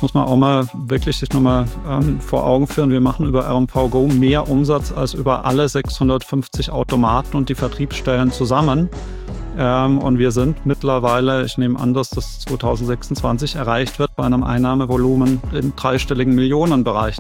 muss man auch mal wirklich sich nochmal vor Augen führen. Wir machen über RMV Go mehr Umsatz als über alle 650 Automaten und die Vertriebsstellen zusammen. Und wir sind mittlerweile, ich nehme an, dass das 2026 erreicht wird, bei einem Einnahmevolumen im dreistelligen Millionenbereich.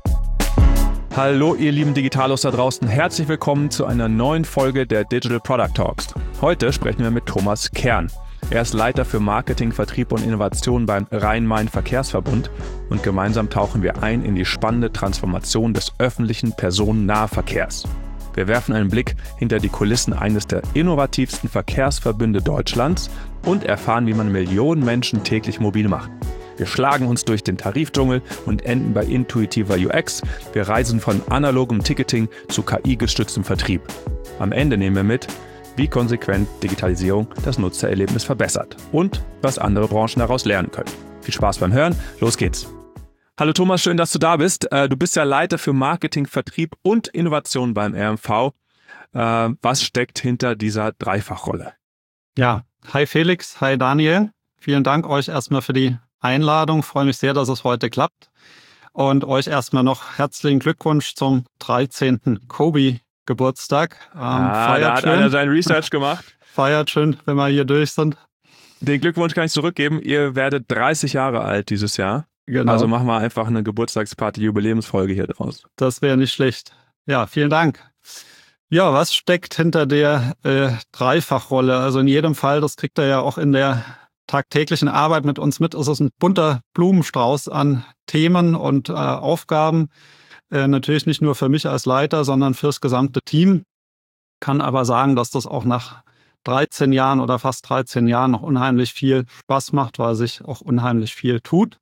Hallo ihr lieben Digitalos da draußen, herzlich willkommen zu einer neuen Folge der Digital Product Talks. Heute sprechen wir mit Thomas Kern. Er ist Leiter für Marketing, Vertrieb und Innovation beim Rhein-Main-Verkehrsverbund und gemeinsam tauchen wir ein in die spannende Transformation des öffentlichen Personennahverkehrs. Wir werfen einen Blick hinter die Kulissen eines der innovativsten Verkehrsverbünde Deutschlands und erfahren, wie man Millionen Menschen täglich mobil macht. Wir schlagen uns durch den Tarifdschungel und enden bei intuitiver UX. Wir reisen von analogem Ticketing zu KI-gestütztem Vertrieb. Am Ende nehmen wir mit, wie konsequent Digitalisierung das Nutzererlebnis verbessert und was andere Branchen daraus lernen können. Viel Spaß beim Hören, los geht's! Hallo Thomas, schön, dass du da bist. Du bist ja Leiter für Marketing, Vertrieb und Innovation beim RMV. Was steckt hinter dieser Dreifachrolle? Ja, hi Felix, hi Daniel. Vielen Dank euch erstmal für die Einladung. Ich freue mich sehr, dass es heute klappt. Und euch erstmal noch herzlichen Glückwunsch zum 13. Kobi-Geburtstag. Da hat einer sein Research gemacht. Feiert schön, wenn wir hier durch sind. Den Glückwunsch kann ich zurückgeben. Ihr werdet 30 Jahre alt dieses Jahr. Genau. Also machen wir einfach eine Geburtstagsparty-Jubiläumsfolge hier draus. Das wäre nicht schlecht. Ja, vielen Dank. Ja, was steckt hinter der Dreifachrolle? Also in jedem Fall, das kriegt ihr ja auch in der tagtäglichen Arbeit mit uns mit, ist es ein bunter Blumenstrauß an Themen und Aufgaben. Natürlich nicht nur für mich als Leiter, sondern fürs gesamte Team. Kann aber sagen, dass das auch nach 13 Jahren oder fast 13 Jahren noch unheimlich viel Spaß macht, weil sich auch unheimlich viel tut.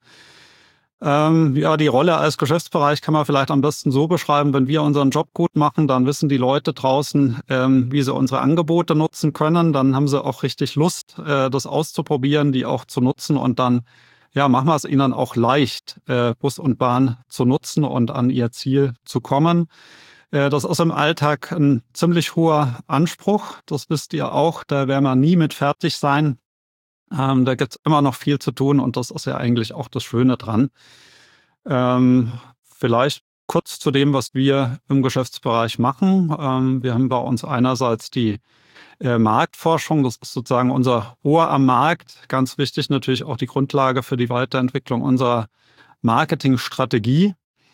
Die Rolle als Geschäftsbereich kann man vielleicht am besten so beschreiben: Wenn wir unseren Job gut machen, dann wissen die Leute draußen, wie sie unsere Angebote nutzen können. Dann haben sie auch richtig Lust, das auszuprobieren, die auch zu nutzen. Und dann machen wir es ihnen auch leicht, Bus und Bahn zu nutzen und an ihr Ziel zu kommen. Das ist im Alltag ein ziemlich hoher Anspruch. Das wisst ihr auch. Da werden wir nie mit fertig sein. Da gibt es immer noch viel zu tun und das ist ja eigentlich auch das Schöne dran. Vielleicht kurz zu dem, was wir im Geschäftsbereich machen. Wir haben bei uns einerseits die Marktforschung, das ist sozusagen unser Ohr am Markt. Ganz wichtig natürlich auch die Grundlage für die Weiterentwicklung unserer Marketingstrategie.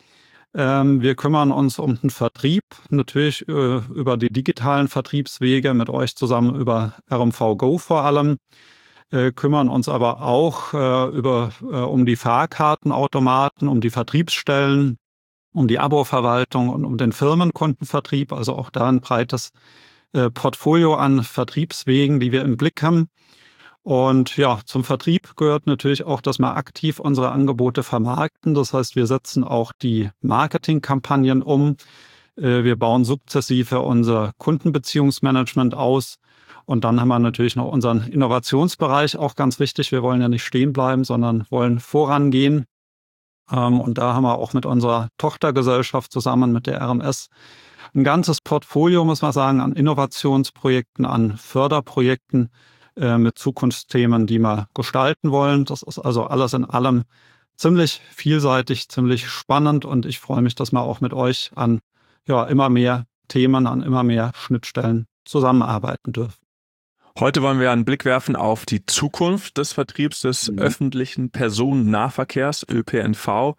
Wir kümmern uns um den Vertrieb, natürlich über die digitalen Vertriebswege, mit euch zusammen über RMV Go vor allem. Kümmern uns aber auch um die Fahrkartenautomaten, um die Vertriebsstellen, um die Abo-Verwaltung und um den Firmenkundenvertrieb. Also auch da ein breites Portfolio an Vertriebswegen, die wir im Blick haben. Und ja, zum Vertrieb gehört natürlich auch, dass wir aktiv unsere Angebote vermarkten. Das heißt, wir setzen auch die Marketingkampagnen um. Wir bauen sukzessive unser Kundenbeziehungsmanagement aus. Und dann haben wir natürlich noch unseren Innovationsbereich, auch ganz wichtig. Wir wollen ja nicht stehen bleiben, sondern wollen vorangehen. Und da haben wir auch mit unserer Tochtergesellschaft zusammen mit der RMS ein ganzes Portfolio, muss man sagen, an Innovationsprojekten, an Förderprojekten mit Zukunftsthemen, die wir gestalten wollen. Das ist also alles in allem ziemlich vielseitig, ziemlich spannend. Und ich freue mich, dass wir auch mit euch an immer mehr Themen, an immer mehr Schnittstellen zusammenarbeiten dürfen. Heute wollen wir einen Blick werfen auf die Zukunft des Vertriebs des öffentlichen Personennahverkehrs, ÖPNV,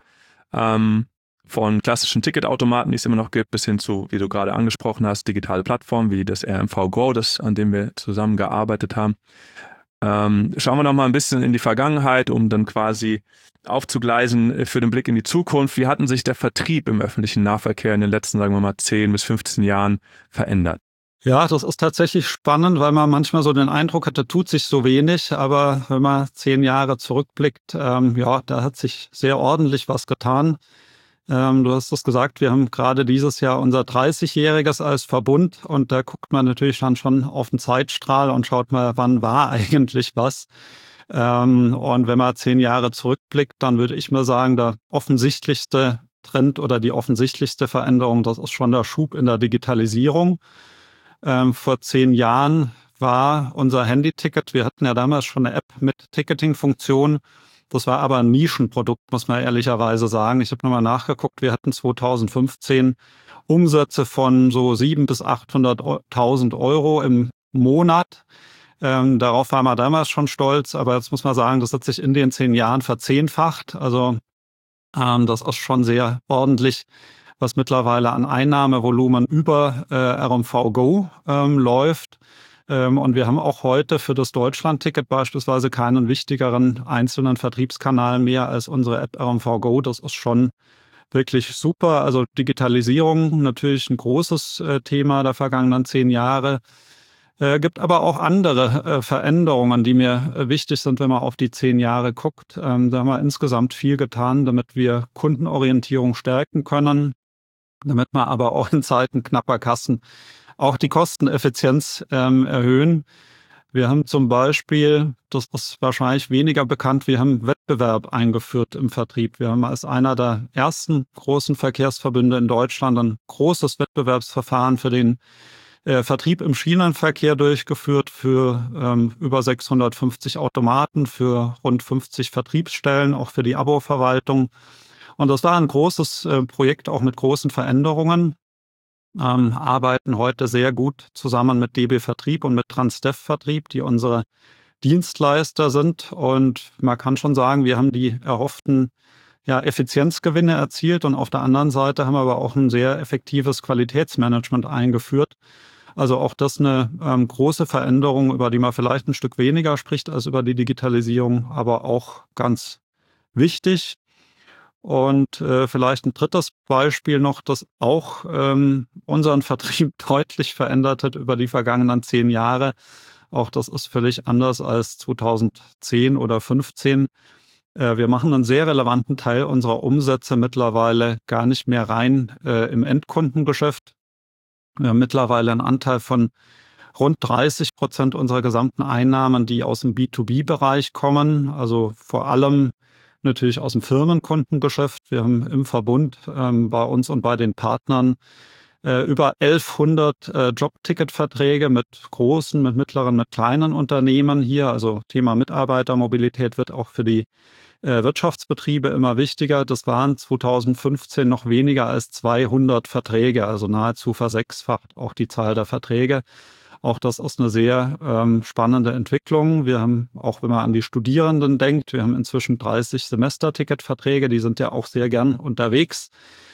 von klassischen Ticketautomaten, die es immer noch gibt, bis hin zu, wie du gerade angesprochen hast, digitale Plattformen wie das RMV Go, an dem wir zusammen gearbeitet haben. Schauen wir noch mal ein bisschen in die Vergangenheit, um dann quasi aufzugleisen für den Blick in die Zukunft. Wie hatten sich der Vertrieb im öffentlichen Nahverkehr in den letzten, sagen wir mal, 10 bis 15 Jahren verändert? Ja, das ist tatsächlich spannend, weil man manchmal so den Eindruck hat, da tut sich so wenig. Aber wenn man 10 Jahre zurückblickt, da hat sich sehr ordentlich was getan. Du hast es gesagt, wir haben gerade dieses Jahr unser 30-Jähriges als Verbund und da guckt man natürlich dann schon auf den Zeitstrahl und schaut mal, wann war eigentlich was. Und wenn man 10 Jahre zurückblickt, dann würde ich mal sagen, der offensichtlichste Trend oder die offensichtlichste Veränderung, das ist schon der Schub in der Digitalisierung. Vor 10 Jahren war unser Handy-Ticket, wir hatten ja damals schon eine App mit Ticketing-Funktion, Das war aber ein Nischenprodukt, muss man ehrlicherweise sagen. Ich habe nochmal nachgeguckt, wir hatten 2015 Umsätze von so 700.000 bis 800.000 Euro im Monat. Darauf waren wir damals schon stolz, aber jetzt muss man sagen, das hat sich in den 10 Jahren verzehnfacht. Also das ist schon sehr ordentlich, was mittlerweile an Einnahmevolumen über RMV Go läuft. Und wir haben auch heute für das Deutschland-Ticket beispielsweise keinen wichtigeren einzelnen Vertriebskanal mehr als unsere App RMV Go. Das ist schon wirklich super. Also Digitalisierung natürlich ein großes Thema der vergangenen 10 Jahre. Gibt aber auch andere Veränderungen, die mir wichtig sind, wenn man auf die 10 Jahre guckt. Da haben wir insgesamt viel getan, damit wir Kundenorientierung stärken können, damit wir aber auch in Zeiten knapper Kassen auch die Kosteneffizienz erhöhen. Wir haben zum Beispiel, das ist wahrscheinlich weniger bekannt, wir haben Wettbewerb eingeführt im Vertrieb. Wir haben als einer der ersten großen Verkehrsverbünde in Deutschland ein großes Wettbewerbsverfahren für den Vertrieb im Schienenverkehr durchgeführt für über 650 Automaten, für rund 50 Vertriebsstellen, auch für die Abo-Verwaltung. Und das war ein großes Projekt, auch mit großen Veränderungen. Arbeiten heute sehr gut zusammen mit DB Vertrieb und mit Transdev Vertrieb, die unsere Dienstleister sind. Und man kann schon sagen, wir haben die erhofften Effizienzgewinne erzielt und auf der anderen Seite haben wir aber auch ein sehr effektives Qualitätsmanagement eingeführt. Also auch das eine große Veränderung, über die man vielleicht ein Stück weniger spricht als über die Digitalisierung, aber auch ganz wichtig. Und vielleicht ein drittes Beispiel noch, das auch unseren Vertrieb deutlich verändert hat über die vergangenen 10 Jahre. Auch das ist völlig anders als 2010 oder 2015. Wir machen einen sehr relevanten Teil unserer Umsätze mittlerweile gar nicht mehr rein im Endkundengeschäft. Wir haben mittlerweile einen Anteil von rund 30% unserer gesamten Einnahmen, die aus dem B2B-Bereich kommen, also vor allem natürlich aus dem Firmenkundengeschäft. Wir haben im Verbund bei uns und bei den Partnern über 1100 Jobticketverträge mit großen, mit mittleren, mit kleinen Unternehmen hier. Also Thema Mitarbeitermobilität wird auch für die Wirtschaftsbetriebe immer wichtiger. Das waren 2015 noch weniger als 200 Verträge, also nahezu versechsfacht auch die Zahl der Verträge. Auch das ist eine sehr spannende Entwicklung. Wir haben, auch wenn man an die Studierenden denkt, wir haben inzwischen 30 Semesterticketverträge, die sind ja auch sehr gern unterwegs.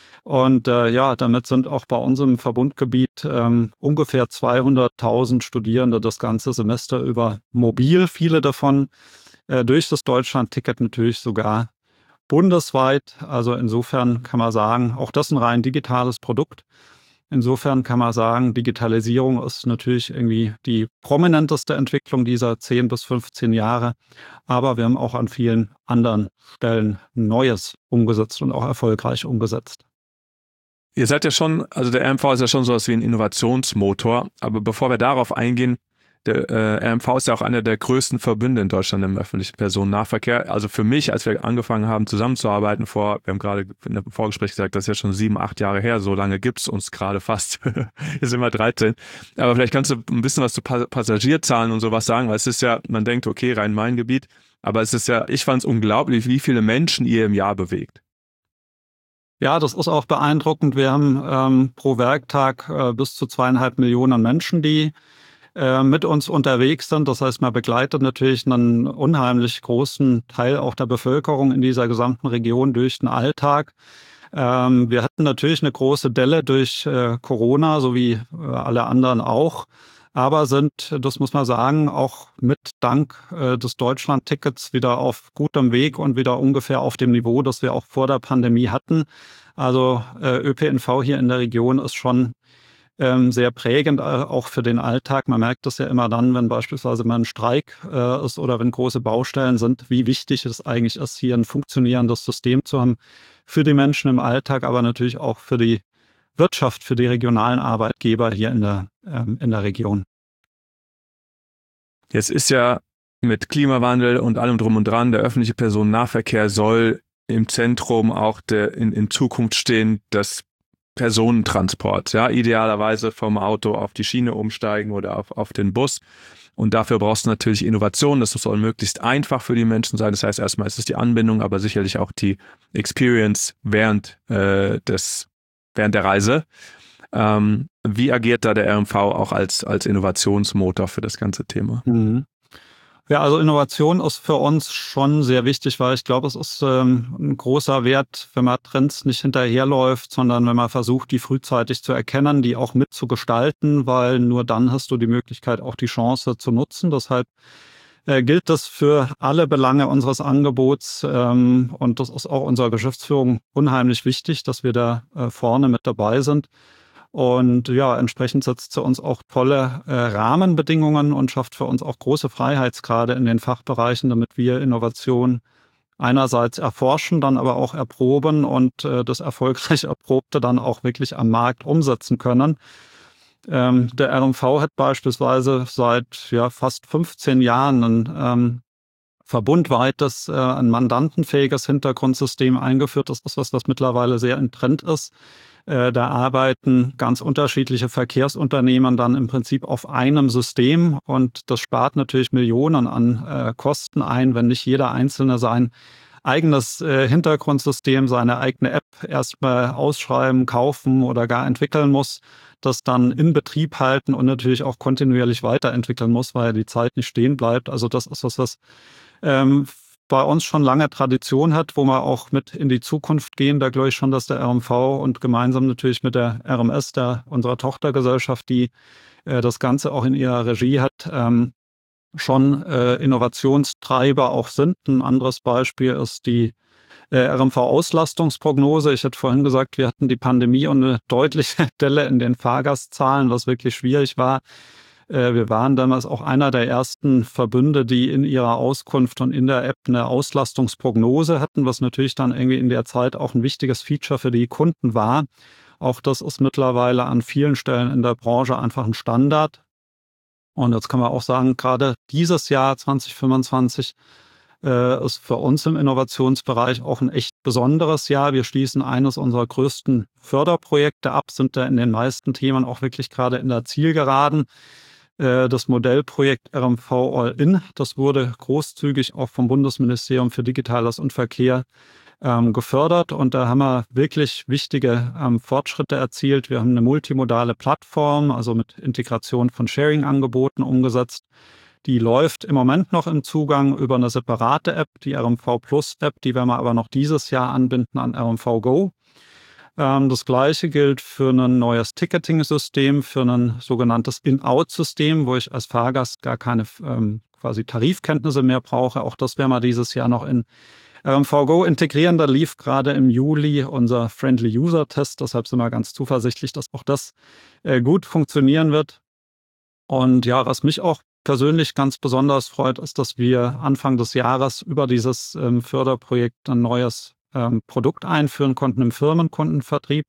Und damit sind auch bei uns im Verbundgebiet ungefähr 200.000 Studierende das ganze Semester über mobil, viele davon durch das Deutschland-Ticket natürlich sogar bundesweit. Also insofern kann man sagen, auch das ein rein digitales Produkt. Insofern kann man sagen, Digitalisierung ist natürlich irgendwie die prominenteste Entwicklung dieser 10 bis 15 Jahre. Aber wir haben auch an vielen anderen Stellen Neues umgesetzt und auch erfolgreich umgesetzt. Ihr seid ja schon, also der RMV ist ja schon sowas wie ein Innovationsmotor. Aber bevor wir darauf eingehen, der RMV ist ja auch einer der größten Verbünde in Deutschland im öffentlichen Personennahverkehr. Also für mich, als wir angefangen haben zusammenzuarbeiten wir haben gerade in einem Vorgespräch gesagt, das ist ja schon 7, 8 Jahre her, so lange gibt's uns gerade fast. Jetzt sind wir 13. Aber vielleicht kannst du ein bisschen was zu Passagierzahlen und sowas sagen, weil es ist ja, man denkt, okay, Rhein-Main-Gebiet, aber es ist ja, ich fand es unglaublich, wie viele Menschen ihr im Jahr bewegt. Ja, das ist auch beeindruckend. Wir haben pro Werktag bis zu 2,5 Millionen Menschen, die mit uns unterwegs sind. Das heißt, man begleitet natürlich einen unheimlich großen Teil auch der Bevölkerung in dieser gesamten Region durch den Alltag. Wir hatten natürlich eine große Delle durch Corona, so wie alle anderen auch, aber sind, das muss man sagen, auch mit Dank des Deutschland-Tickets wieder auf gutem Weg und wieder ungefähr auf dem Niveau, das wir auch vor der Pandemie hatten. Also ÖPNV hier in der Region ist schon sehr prägend auch für den Alltag. Man merkt das ja immer dann, wenn beispielsweise mal ein Streik ist oder wenn große Baustellen sind, wie wichtig es eigentlich ist, hier ein funktionierendes System zu haben für die Menschen im Alltag, aber natürlich auch für die Wirtschaft, für die regionalen Arbeitgeber hier in der Region. Jetzt ist ja mit Klimawandel und allem drum und dran, der öffentliche Personennahverkehr soll im Zentrum auch in Zukunft stehen, dass Personentransport, ja, idealerweise vom Auto auf die Schiene umsteigen oder auf den Bus. Und dafür brauchst du natürlich Innovation. Das soll möglichst einfach für die Menschen sein. Das heißt, erstmal ist es die Anbindung, aber sicherlich auch die Experience während der Reise. Wie agiert da der RMV auch als Innovationsmotor für das ganze Thema? Mhm. Ja, also Innovation ist für uns schon sehr wichtig, weil ich glaube, es ist ein großer Wert, wenn man Trends nicht hinterherläuft, sondern wenn man versucht, die frühzeitig zu erkennen, die auch mitzugestalten, weil nur dann hast du die Möglichkeit, auch die Chance zu nutzen. Deshalb gilt das für alle Belange unseres Angebots und das ist auch unserer Geschäftsführung unheimlich wichtig, dass wir da vorne mit dabei sind. Und ja, entsprechend setzt sie uns auch tolle Rahmenbedingungen und schafft für uns auch große Freiheitsgrade in den Fachbereichen, damit wir Innovation einerseits erforschen, dann aber auch erproben und das erfolgreich Erprobte dann auch wirklich am Markt umsetzen können. Der RMV hat beispielsweise seit fast 15 Jahren ein verbundweites, ein mandantenfähiges Hintergrundsystem eingeführt. Das ist was mittlerweile sehr im Trend ist. Da arbeiten ganz unterschiedliche Verkehrsunternehmen dann im Prinzip auf einem System und das spart natürlich Millionen an Kosten ein, wenn nicht jeder Einzelne sein eigenes Hintergrundsystem, seine eigene App erstmal ausschreiben, kaufen oder gar entwickeln muss, das dann in Betrieb halten und natürlich auch kontinuierlich weiterentwickeln muss, weil die Zeit nicht stehen bleibt. Also das ist was bei uns schon lange Tradition hat, wo wir auch mit in die Zukunft gehen. Da glaube ich schon, dass der RMV und gemeinsam natürlich mit der RMS, unserer Tochtergesellschaft, die das Ganze auch in ihrer Regie hat, schon Innovationstreiber auch sind. Ein anderes Beispiel ist die RMV-Auslastungsprognose. Ich hatte vorhin gesagt, wir hatten die Pandemie und eine deutliche Delle in den Fahrgastzahlen, was wirklich schwierig war. Wir waren damals auch einer der ersten Verbünde, die in ihrer Auskunft und in der App eine Auslastungsprognose hatten, was natürlich dann irgendwie in der Zeit auch ein wichtiges Feature für die Kunden war. Auch das ist mittlerweile an vielen Stellen in der Branche einfach ein Standard. Und jetzt kann man auch sagen, gerade dieses Jahr 2025 ist für uns im Innovationsbereich auch ein echt besonderes Jahr. Wir schließen eines unserer größten Förderprojekte ab, sind da in den meisten Themen auch wirklich gerade in der Zielgeraden. Das Modellprojekt RMV All-In, das wurde großzügig auch vom Bundesministerium für Digitales und Verkehr gefördert und da haben wir wirklich wichtige Fortschritte erzielt. Wir haben eine multimodale Plattform, also mit Integration von Sharing-Angeboten umgesetzt. Die läuft im Moment noch im Zugang über eine separate App, die RMV Plus App, die werden wir aber noch dieses Jahr anbinden an RMV Go. Das Gleiche gilt für ein neues Ticketing-System, für ein sogenanntes In-Out-System, wo ich als Fahrgast gar keine quasi Tarifkenntnisse mehr brauche. Auch das werden wir dieses Jahr noch in RMV Go integrieren. Da lief gerade im Juli unser Friendly User Test. Deshalb sind wir ganz zuversichtlich, dass auch das gut funktionieren wird. Und ja, was mich auch persönlich ganz besonders freut, ist, dass wir Anfang des Jahres über dieses Förderprojekt ein neues Produkt einführen konnten im Firmenkundenvertrieb.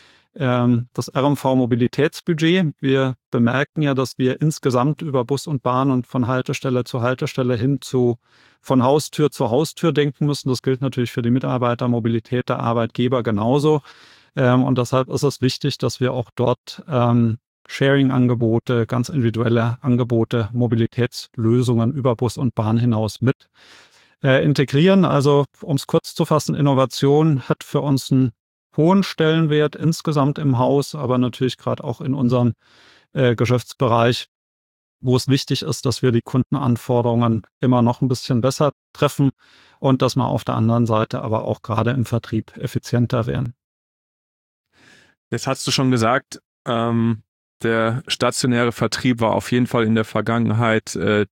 Das RMV-Mobilitätsbudget. Wir bemerken ja, dass wir insgesamt über Bus und Bahn und von Haltestelle zu Haltestelle hin von Haustür zu Haustür denken müssen. Das gilt natürlich für die Mitarbeitermobilität der Arbeitgeber genauso. Und deshalb ist es wichtig, dass wir auch dort Sharing-Angebote, ganz individuelle Angebote, Mobilitätslösungen über Bus und Bahn hinaus mit integrieren. Also um es kurz zu fassen, Innovation hat für uns einen hohen Stellenwert insgesamt im Haus, aber natürlich gerade auch in unserem Geschäftsbereich, wo es wichtig ist, dass wir die Kundenanforderungen immer noch ein bisschen besser treffen und dass wir auf der anderen Seite aber auch gerade im Vertrieb effizienter werden. Jetzt hast du schon gesagt, der stationäre Vertrieb war auf jeden Fall in der Vergangenheit,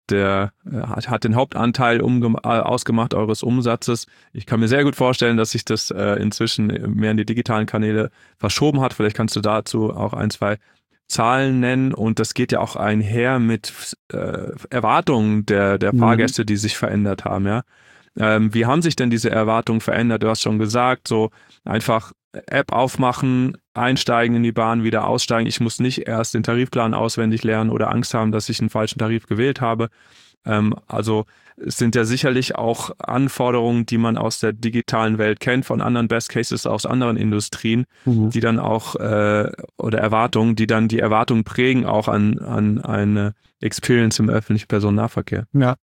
hat den Hauptanteil ausgemacht eures Umsatzes. Ich kann mir sehr gut vorstellen, dass sich das inzwischen mehr in die digitalen Kanäle verschoben hat. Vielleicht kannst du dazu auch ein, zwei Zahlen nennen. Und das geht ja auch einher mit Erwartungen der Fahrgäste, die sich verändert haben. Ja? Wie haben sich denn diese Erwartungen verändert? Du hast schon gesagt, so einfach App aufmachen, einsteigen in die Bahn, wieder aussteigen. Ich muss nicht erst den Tarifplan auswendig lernen oder Angst haben, dass ich einen falschen Tarif gewählt habe. Also es sind ja sicherlich auch Anforderungen, die man aus der digitalen Welt kennt, von anderen Best Cases aus anderen Industrien, die dann auch, oder Erwartungen, die dann die Erwartungen prägen auch an eine Experience im öffentlichen Personennahverkehr.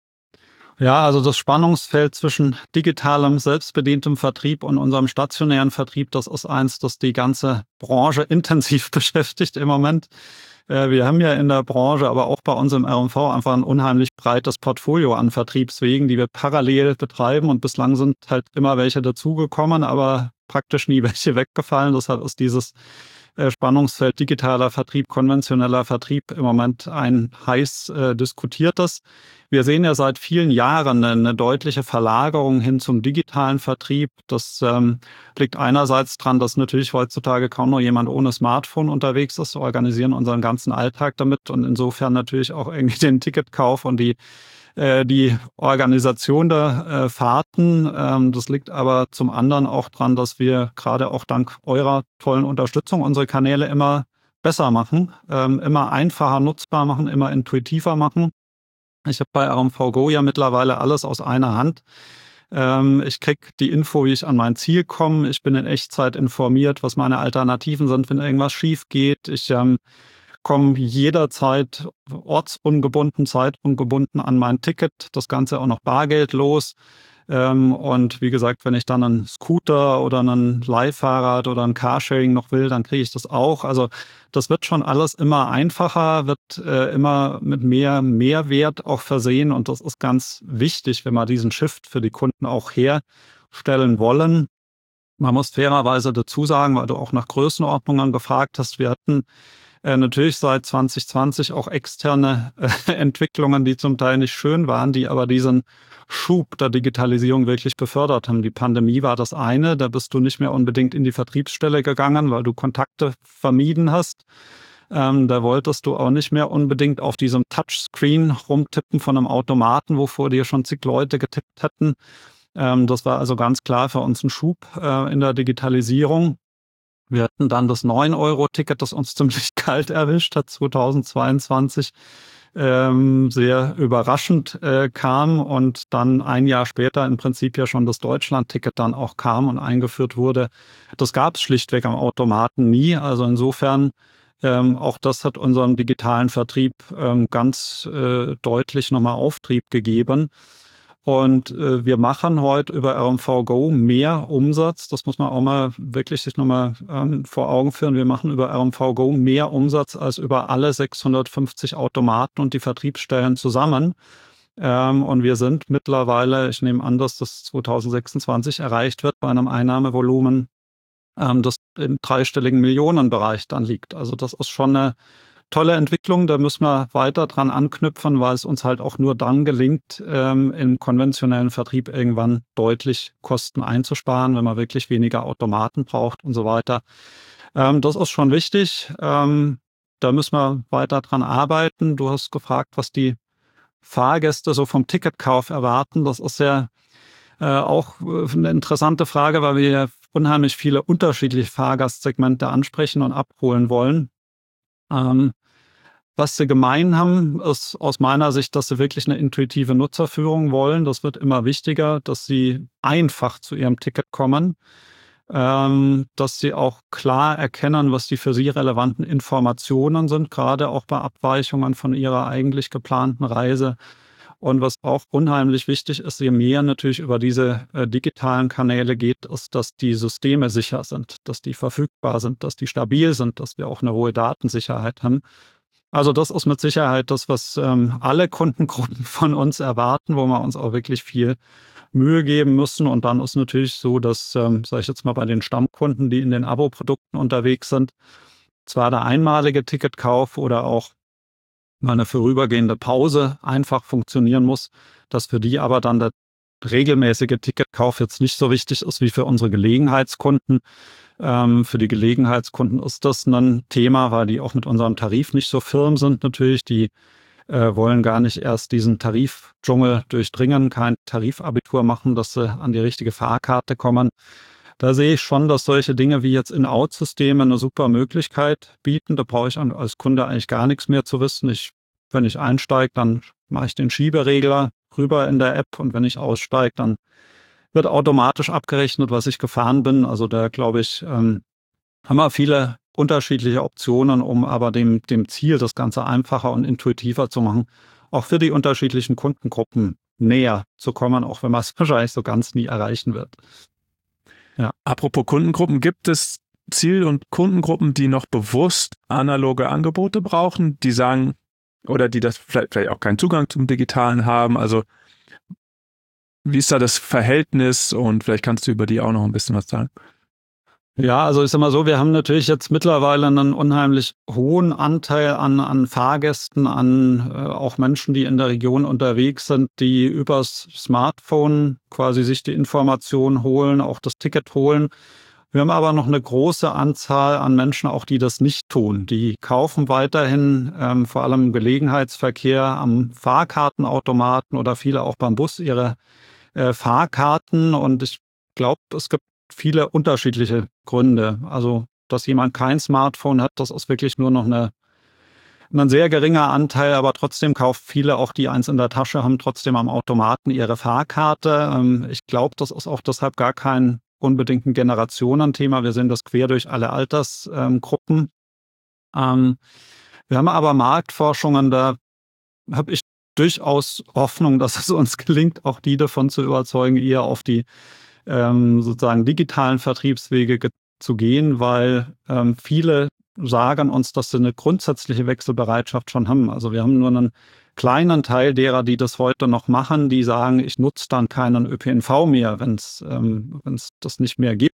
Ja, also das Spannungsfeld zwischen digitalem, selbstbedientem Vertrieb und unserem stationären Vertrieb, das ist eins, das die ganze Branche intensiv beschäftigt im Moment. Wir haben ja in der Branche, aber auch bei uns im R&V einfach ein unheimlich breites Portfolio an Vertriebswegen, die wir parallel betreiben, und bislang sind halt immer welche dazugekommen, aber praktisch nie welche weggefallen. Deshalb ist dieses Spannungsfeld digitaler Vertrieb, konventioneller Vertrieb im Moment ein heiß diskutiertes. Wir sehen ja seit vielen Jahren eine deutliche Verlagerung hin zum digitalen Vertrieb. Das liegt einerseits daran, dass natürlich heutzutage kaum noch jemand ohne Smartphone unterwegs ist. Wir organisieren unseren ganzen Alltag damit und insofern natürlich auch irgendwie den Ticketkauf und die Organisation der Fahrten. Das liegt aber zum anderen auch dran, dass wir gerade auch dank eurer tollen Unterstützung unsere Kanäle immer besser machen, immer einfacher nutzbar machen, immer intuitiver machen. Ich habe bei R&V Go ja mittlerweile alles aus einer Hand. Ich kriege die Info, wie ich an mein Ziel komme. Ich bin in Echtzeit informiert, was meine Alternativen sind, wenn irgendwas schief geht. Ich komme jederzeit ortsungebunden, zeitungebunden an mein Ticket. Das Ganze auch noch bargeldlos. Und wie gesagt, wenn ich dann einen Scooter oder einen Leihfahrrad oder ein Carsharing noch will, dann kriege ich das auch. Also das wird schon alles immer einfacher, wird immer mit mehr Mehrwert auch versehen. Und das ist ganz wichtig, wenn wir diesen Shift für die Kunden auch herstellen wollen. Man muss fairerweise dazu sagen, weil du auch nach Größenordnungen gefragt hast, wir hatten natürlich seit 2020 auch externe Entwicklungen, die zum Teil nicht schön waren, die aber diesen Schub der Digitalisierung wirklich befördert haben. Die Pandemie war das eine, da bist du nicht mehr unbedingt in die Vertriebsstelle gegangen, weil du Kontakte vermieden hast. Da wolltest du auch nicht mehr unbedingt auf diesem Touchscreen rumtippen von einem Automaten, wo vor dir schon zig Leute getippt hätten. Das war also ganz klar für uns ein Schub in der Digitalisierung. Wir hatten dann das 9-Euro-Ticket, das uns ziemlich kalt erwischt hat, 2022, sehr überraschend kam und dann ein Jahr später im Prinzip ja schon das Deutschland-Ticket dann auch kam und eingeführt wurde. Das gab es schlichtweg am Automaten nie. Also insofern, auch das hat unserem digitalen Vertrieb ganz deutlich nochmal Auftrieb gegeben. Und wir machen heute über R&V Go mehr Umsatz. Das muss man auch mal wirklich sich nochmal vor Augen führen. Wir machen über R&V Go mehr Umsatz als über alle 650 Automaten und die Vertriebsstellen zusammen. Und wir sind mittlerweile, ich nehme an, dass das 2026 erreicht wird, bei einem Einnahmevolumen, das im dreistelligen Millionenbereich dann liegt. Also das ist schon eine tolle Entwicklung, da müssen wir weiter dran anknüpfen, weil es uns halt auch nur dann gelingt, im konventionellen Vertrieb irgendwann deutlich Kosten einzusparen, wenn man wirklich weniger Automaten braucht und so weiter. Das ist schon wichtig. Da müssen wir weiter dran arbeiten. Du hast gefragt, was die Fahrgäste so vom Ticketkauf erwarten. Das ist ja auch eine interessante Frage, weil wir ja unheimlich viele unterschiedliche Fahrgastsegmente ansprechen und abholen wollen. Was sie gemein haben, ist aus meiner Sicht, dass sie wirklich eine intuitive Nutzerführung wollen. Das wird immer wichtiger, dass sie einfach zu ihrem Ticket kommen, dass sie auch klar erkennen, was die für sie relevanten Informationen sind, gerade auch bei Abweichungen von ihrer eigentlich geplanten Reise. Und was auch unheimlich wichtig ist, je mehr natürlich über diese digitalen Kanäle geht, ist, dass die Systeme sicher sind, dass die verfügbar sind, dass die stabil sind, dass wir auch eine hohe Datensicherheit haben. Also das ist mit Sicherheit das, was alle Kundengruppen von uns erwarten, wo wir uns auch wirklich viel Mühe geben müssen. Und dann ist natürlich so, dass, sage ich jetzt mal, bei den Stammkunden, die in den Abo-Produkten unterwegs sind, zwar der einmalige Ticketkauf oder auch mal eine vorübergehende Pause einfach funktionieren muss, dass für die aber dann der regelmäßige Ticketkauf jetzt nicht so wichtig ist wie für unsere Gelegenheitskunden. Für die Gelegenheitskunden ist das ein Thema, weil die auch mit unserem Tarif nicht so firm sind natürlich. Die wollen gar nicht erst diesen Tarifdschungel durchdringen, kein Tarifabitur machen, dass sie an die richtige Fahrkarte kommen. Da sehe ich schon, dass solche Dinge wie jetzt In-Out-Systeme eine super Möglichkeit bieten. Da brauche ich als Kunde eigentlich gar nichts mehr zu wissen. Wenn ich einsteige, dann mache ich den Schieberegler rüber in der App und wenn ich aussteige, dann wird automatisch abgerechnet, was ich gefahren bin. Also da glaube ich, haben wir viele unterschiedliche Optionen, um aber dem Ziel, das Ganze einfacher und intuitiver zu machen, auch für die unterschiedlichen Kundengruppen näher zu kommen, auch wenn man es wahrscheinlich so ganz nie erreichen wird. Ja. Apropos Kundengruppen, gibt es Ziel- und Kundengruppen, die noch bewusst analoge Angebote brauchen, die sagen, oder die das vielleicht auch keinen Zugang zum Digitalen haben? Also wie ist da das Verhältnis und vielleicht kannst du über die auch noch ein bisschen was sagen? Ja, also ich sag mal so, wir haben natürlich jetzt mittlerweile einen unheimlich hohen Anteil an Fahrgästen, an auch Menschen, die in der Region unterwegs sind, die übers Smartphone quasi sich die Informationen holen, auch das Ticket holen. Wir haben aber noch eine große Anzahl an Menschen auch, die das nicht tun. Die kaufen weiterhin vor allem im Gelegenheitsverkehr am Fahrkartenautomaten oder viele auch beim Bus ihre Fahrkarten. Und ich glaube, es gibt viele unterschiedliche Gründe. Also, dass jemand kein Smartphone hat, das ist wirklich nur noch ein sehr geringer Anteil, aber trotzdem kaufen viele auch, die eins in der Tasche haben, trotzdem am Automaten ihre Fahrkarte. Ich glaube, das ist auch deshalb gar kein unbedingt ein Generationenthema. Wir sehen das quer durch alle Altersgruppen. Wir haben aber Marktforschungen, da habe ich durchaus Hoffnung, dass es uns gelingt, auch die davon zu überzeugen, eher auf die sozusagen digitalen Vertriebswege zu gehen, weil viele sagen uns, dass sie eine grundsätzliche Wechselbereitschaft schon haben. Also wir haben nur einen kleinen Teil derer, die das heute noch machen, die sagen, ich nutze dann keinen ÖPNV mehr, wenn es das nicht mehr gibt.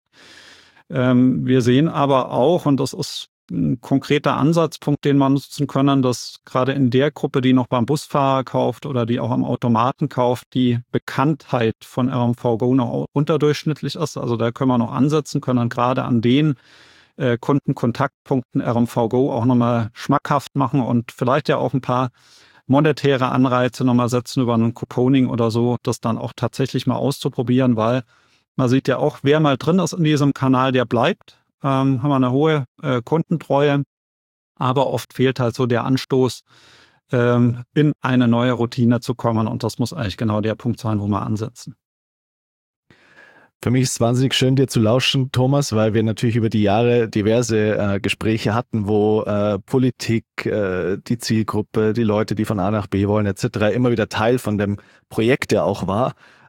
Wir sehen aber auch, und das ist ein konkreter Ansatzpunkt, den wir nutzen können, dass gerade in der Gruppe, die noch beim Busfahrer kauft oder die auch am Automaten kauft, die Bekanntheit von RMV Go noch unterdurchschnittlich ist. Also da können wir noch ansetzen, können gerade an den Kundenkontaktpunkten RMV Go auch nochmal schmackhaft machen und vielleicht ja auch ein paar monetäre Anreize nochmal setzen über ein Couponing oder so, das dann auch tatsächlich mal auszuprobieren, weil man sieht ja auch, wer mal drin ist in diesem Kanal, der bleibt. Haben wir eine hohe Kundentreue, aber oft fehlt halt so der Anstoß, in eine neue Routine zu kommen und das muss eigentlich genau der Punkt sein, wo wir ansetzen. Für mich ist es wahnsinnig schön, dir zu lauschen, Thomas, weil wir natürlich über die Jahre diverse Gespräche hatten, wo Politik, die Zielgruppe, die Leute, die von A nach B wollen etc. immer wieder Teil von dem Projekt ja auch war.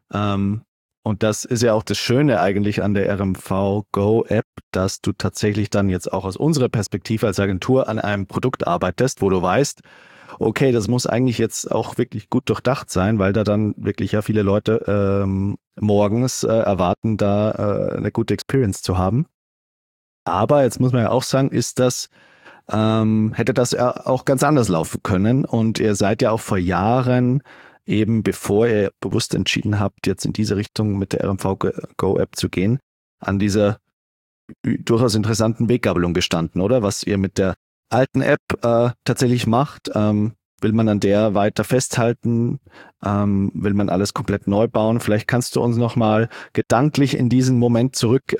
Und das ist ja auch das Schöne eigentlich an der RMV Go App, dass du tatsächlich dann jetzt auch aus unserer Perspektive als Agentur an einem Produkt arbeitest, wo du weißt, okay, das muss eigentlich jetzt auch wirklich gut durchdacht sein, weil da dann wirklich ja viele Leute morgens erwarten, da eine gute Experience zu haben. Aber jetzt muss man ja auch sagen, hätte das ja auch ganz anders laufen können. Und ihr seid ja auch vor Jahren eben bevor ihr bewusst entschieden habt, jetzt in diese Richtung mit der RMV Go App zu gehen, an dieser durchaus interessanten Weggabelung gestanden, oder? Was ihr mit der alten App tatsächlich macht. Will man an der weiter festhalten? Will man alles komplett neu bauen? Vielleicht kannst du uns nochmal gedanklich in diesen Moment zurück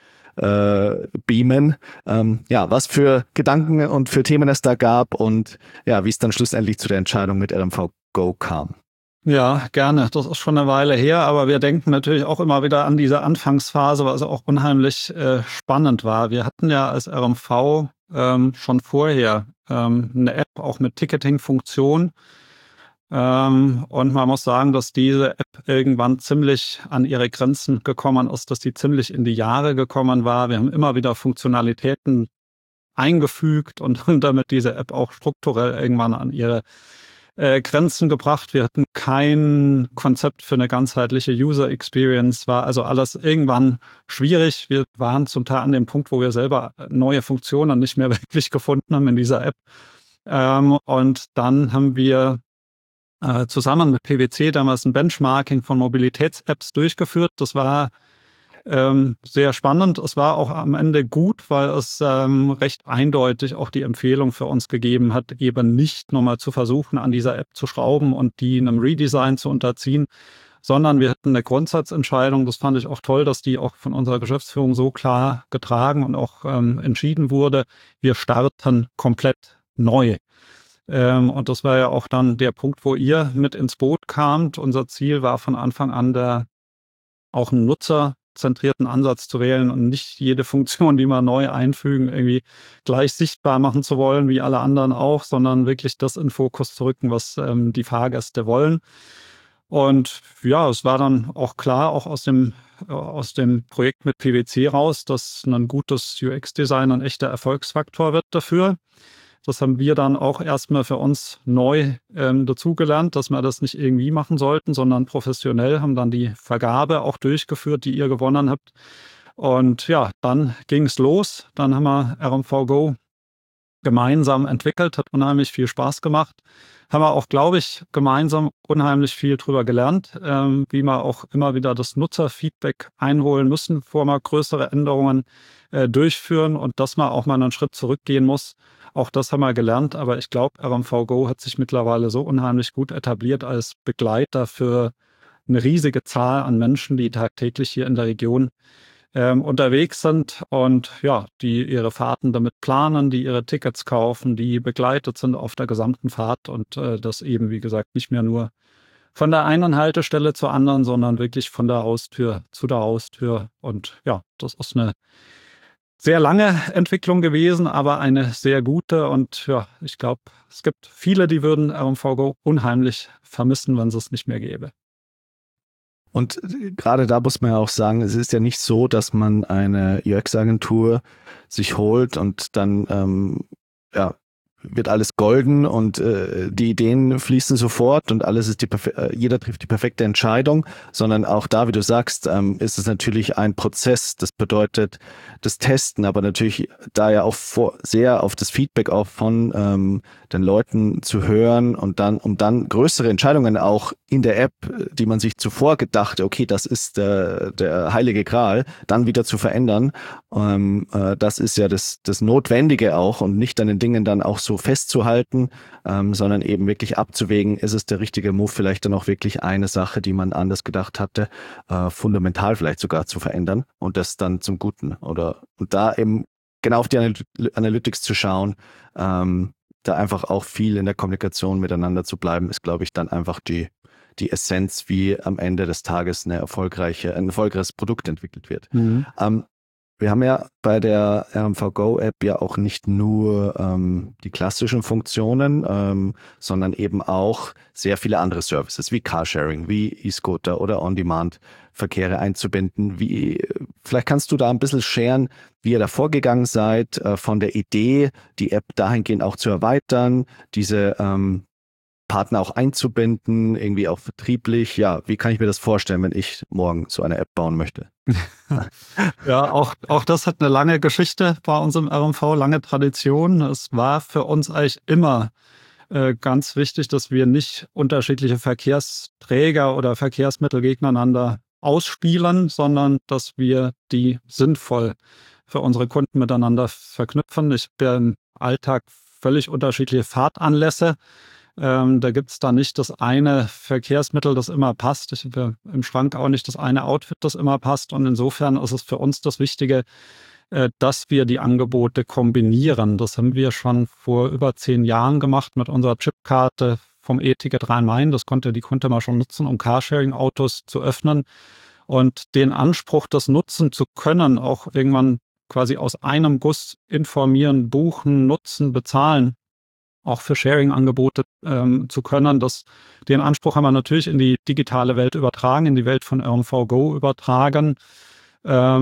beamen. Was für Gedanken und für Themen es da gab und ja, wie es dann schlussendlich zu der Entscheidung mit RMV Go kam. Ja, gerne. Das ist schon eine Weile her, aber wir denken natürlich auch immer wieder an diese Anfangsphase, was auch unheimlich spannend war. Wir hatten ja als RMV schon vorher eine App auch mit Ticketing-Funktion. Und man muss sagen, dass diese App irgendwann ziemlich an ihre Grenzen gekommen ist, dass die ziemlich in die Jahre gekommen war. Wir haben immer wieder Funktionalitäten eingefügt und damit diese App auch strukturell irgendwann an ihre Grenzen gebracht. Wir hatten kein Konzept für eine ganzheitliche User Experience, war also alles irgendwann schwierig. Wir waren zum Teil an dem Punkt, wo wir selber neue Funktionen nicht mehr wirklich gefunden haben in dieser App. Und dann haben wir zusammen mit PwC damals ein Benchmarking von Mobilitäts-Apps durchgeführt. Das war sehr spannend. Es war auch am Ende gut, weil es recht eindeutig auch die Empfehlung für uns gegeben hat, eben nicht nochmal zu versuchen, an dieser App zu schrauben und die einem Redesign zu unterziehen, sondern wir hatten eine Grundsatzentscheidung. Das fand ich auch toll, dass die auch von unserer Geschäftsführung so klar getragen und auch entschieden wurde. Wir starten komplett neu. Und das war ja auch dann der Punkt, wo ihr mit ins Boot kamt. Unser Ziel war von Anfang an, auch einen nutzerzentrierten Ansatz zu wählen und nicht jede Funktion, die wir neu einfügen, irgendwie gleich sichtbar machen zu wollen, wie alle anderen auch, sondern wirklich das in Fokus zu rücken, was die Fahrgäste wollen. Und ja, es war dann auch klar, auch aus dem Projekt mit PwC raus, dass ein gutes UX-Design ein echter Erfolgsfaktor wird dafür. Das haben wir dann auch erstmal für uns neu dazugelernt, dass wir das nicht irgendwie machen sollten, sondern professionell, haben dann die Vergabe auch durchgeführt, die ihr gewonnen habt. Und ja, dann ging es los. Dann haben wir RMV Go gemeinsam entwickelt, hat unheimlich viel Spaß gemacht. Haben wir auch, glaube ich, gemeinsam unheimlich viel drüber gelernt, wie wir auch immer wieder das Nutzerfeedback einholen müssen, bevor wir größere Änderungen durchführen und dass man auch mal einen Schritt zurückgehen muss. Auch das haben wir gelernt, aber ich glaube, RMV Go hat sich mittlerweile so unheimlich gut etabliert als Begleiter für eine riesige Zahl an Menschen, die tagtäglich hier in der Region unterwegs sind und ja, die ihre Fahrten damit planen, die ihre Tickets kaufen, die begleitet sind auf der gesamten Fahrt und das eben, wie gesagt, nicht mehr nur von der einen Haltestelle zur anderen, sondern wirklich von der Haustür zu der Haustür. Und ja, das ist eine sehr lange Entwicklung gewesen, aber eine sehr gute. Und ja, ich glaube, es gibt viele, die würden RMV Go unheimlich vermissen, wenn es es nicht mehr gäbe. Und gerade da muss man ja auch sagen, es ist ja nicht so, dass man eine UX-Agentur sich holt und dann wird alles golden und die Ideen fließen sofort und alles ist jeder trifft die perfekte Entscheidung, sondern auch da, wie du sagst, ist es natürlich ein Prozess. Das bedeutet das Testen, aber natürlich da ja auch sehr auf das Feedback auch von den Leuten zu hören und dann, um dann größere Entscheidungen auch in der App, die man sich zuvor gedacht, okay, das ist der heilige Gral, dann wieder zu verändern. Das ist ja das Notwendige auch und nicht an den Dingen dann auch so festzuhalten, sondern eben wirklich abzuwägen, ist es der richtige Move, vielleicht dann auch wirklich eine Sache, die man anders gedacht hatte, fundamental vielleicht sogar zu verändern und das dann zum Guten und da eben genau auf die Analytics zu schauen, da einfach auch viel in der Kommunikation miteinander zu bleiben, ist, glaube ich, dann einfach die Essenz, wie am Ende des Tages ein erfolgreiches Produkt entwickelt wird. Mhm. Wir haben ja bei der RMV Go App ja auch nicht nur die klassischen Funktionen, sondern eben auch sehr viele andere Services wie Carsharing, wie E-Scooter oder On-Demand-Verkehre einzubinden. Vielleicht kannst du da ein bisschen scheren, wie ihr da vorgegangen seid, von der Idee, die App dahingehend auch zu erweitern, diese Partner auch einzubinden, irgendwie auch vertrieblich. Ja, wie kann ich mir das vorstellen, wenn ich morgen so eine App bauen möchte? Ja, auch das hat eine lange Geschichte bei uns im RMV, lange Tradition. Es war für uns eigentlich immer ganz wichtig, dass wir nicht unterschiedliche Verkehrsträger oder Verkehrsmittel gegeneinander ausspielen, sondern dass wir die sinnvoll für unsere Kunden miteinander verknüpfen. Ich habe im Alltag völlig unterschiedliche Fahrtanlässe. Da gibt es da nicht das eine Verkehrsmittel, das immer passt. Ich habe im Schrank auch nicht das eine Outfit, das immer passt. Und insofern ist es für uns das Wichtige, dass wir die Angebote kombinieren. Das haben wir schon vor über 10 Jahren gemacht mit unserer Chipkarte vom E-Ticket Rhein-Main. Das konnte die Kunde mal schon nutzen, um Carsharing-Autos zu öffnen. Und den Anspruch, das nutzen zu können, auch irgendwann quasi aus einem Guss informieren, buchen, nutzen, bezahlen, auch für Sharing-Angebote zu können. Den Anspruch haben wir natürlich in die digitale Welt übertragen, in die Welt von RMV Go übertragen. Da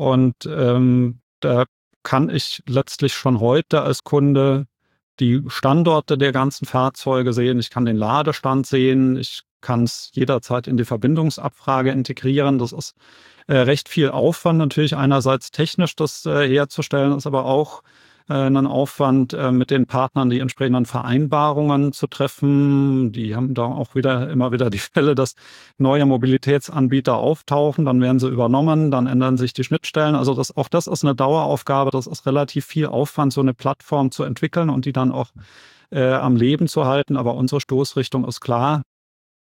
kann ich letztlich schon heute als Kunde die Standorte der ganzen Fahrzeuge sehen. Ich kann den Ladestand sehen. Ich kann es jederzeit in die Verbindungsabfrage integrieren. Das ist recht viel Aufwand, natürlich einerseits technisch das herzustellen, ist aber auch einen Aufwand, mit den Partnern die entsprechenden Vereinbarungen zu treffen. Die haben da auch immer wieder die Fälle, dass neue Mobilitätsanbieter auftauchen, dann werden sie übernommen, dann ändern sich die Schnittstellen. Also auch das ist eine Daueraufgabe, das ist relativ viel Aufwand, so eine Plattform zu entwickeln und die dann auch am Leben zu halten. Aber unsere Stoßrichtung ist klar.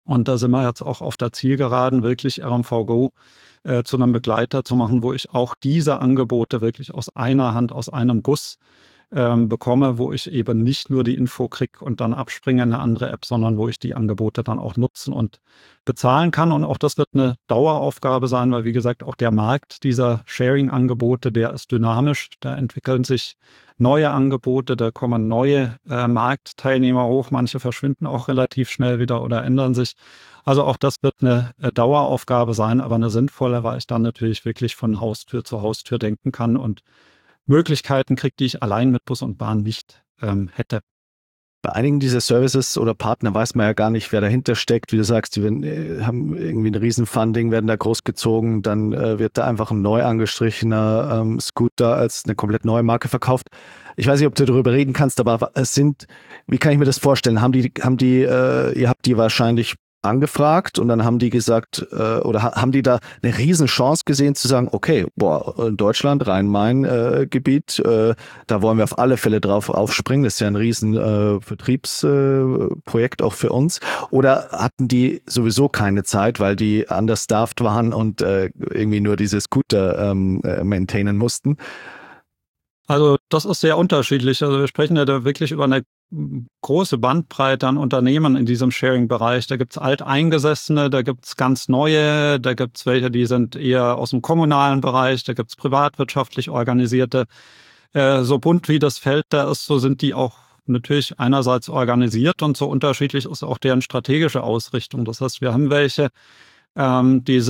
Und da sind wir jetzt auch auf der Zielgeraden, wirklich RMV Go zu einem Begleiter zu machen, wo ich auch diese Angebote wirklich aus einer Hand, aus einem Guss bekomme, wo ich eben nicht nur die Info kriege und dann abspringe in eine andere App, sondern wo ich die Angebote dann auch nutzen und bezahlen kann. Und auch das wird eine Daueraufgabe sein, weil wie gesagt, auch der Markt dieser Sharing-Angebote, der ist dynamisch. Da entwickeln sich neue Angebote, da kommen neue Marktteilnehmer hoch. Manche verschwinden auch relativ schnell wieder oder ändern sich. Also auch das wird eine Daueraufgabe sein, aber eine sinnvolle, weil ich dann natürlich wirklich von Haustür zu Haustür denken kann und Möglichkeiten kriege, die ich allein mit Bus und Bahn nicht hätte. Bei einigen dieser Services oder Partner weiß man ja gar nicht, wer dahinter steckt. Wie du sagst, die haben irgendwie ein Riesenfunding, werden da großgezogen, dann wird da einfach ein neu angestrichener Scooter als eine komplett neue Marke verkauft. Ich weiß nicht, ob du darüber reden kannst, aber wie kann ich mir das vorstellen? Ihr habt die wahrscheinlich angefragt und dann haben die gesagt, oder haben die da eine Riesenchance gesehen zu sagen, okay, Deutschland, Rhein-Main-Gebiet, da wollen wir auf alle Fälle drauf aufspringen, das ist ja ein riesen Vertriebsprojekt auch für uns, oder hatten die sowieso keine Zeit, weil die understaffed waren und irgendwie nur diese Scooter maintainen mussten? Also das ist sehr unterschiedlich. Also wir sprechen ja da wirklich über eine große Bandbreite an Unternehmen in diesem Sharing-Bereich. Da gibt es Alteingesessene, da gibt es ganz neue, da gibt es welche, die sind eher aus dem kommunalen Bereich, da gibt es privatwirtschaftlich organisierte. So bunt wie das Feld da ist, so sind die auch natürlich einerseits organisiert und so unterschiedlich ist auch deren strategische Ausrichtung. Das heißt, wir haben welche, die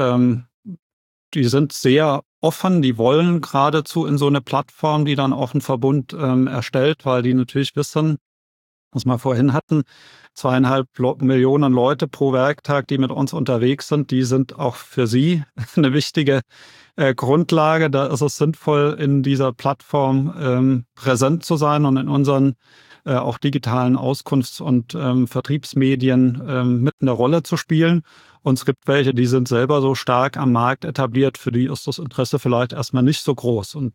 sind sehr offen, die wollen geradezu in so eine Plattform, die dann auch einen Verbund erstellt, weil die natürlich wissen, was wir vorhin hatten, 2,5 Millionen Leute pro Werktag, die mit uns unterwegs sind, die sind auch für sie eine wichtige Grundlage. Da ist es sinnvoll, in dieser Plattform präsent zu sein und in unseren auch digitalen Auskunfts- und Vertriebsmedien mit eine Rolle zu spielen. Und es gibt welche, die sind selber so stark am Markt etabliert, für die ist das Interesse vielleicht erstmal nicht so groß. Und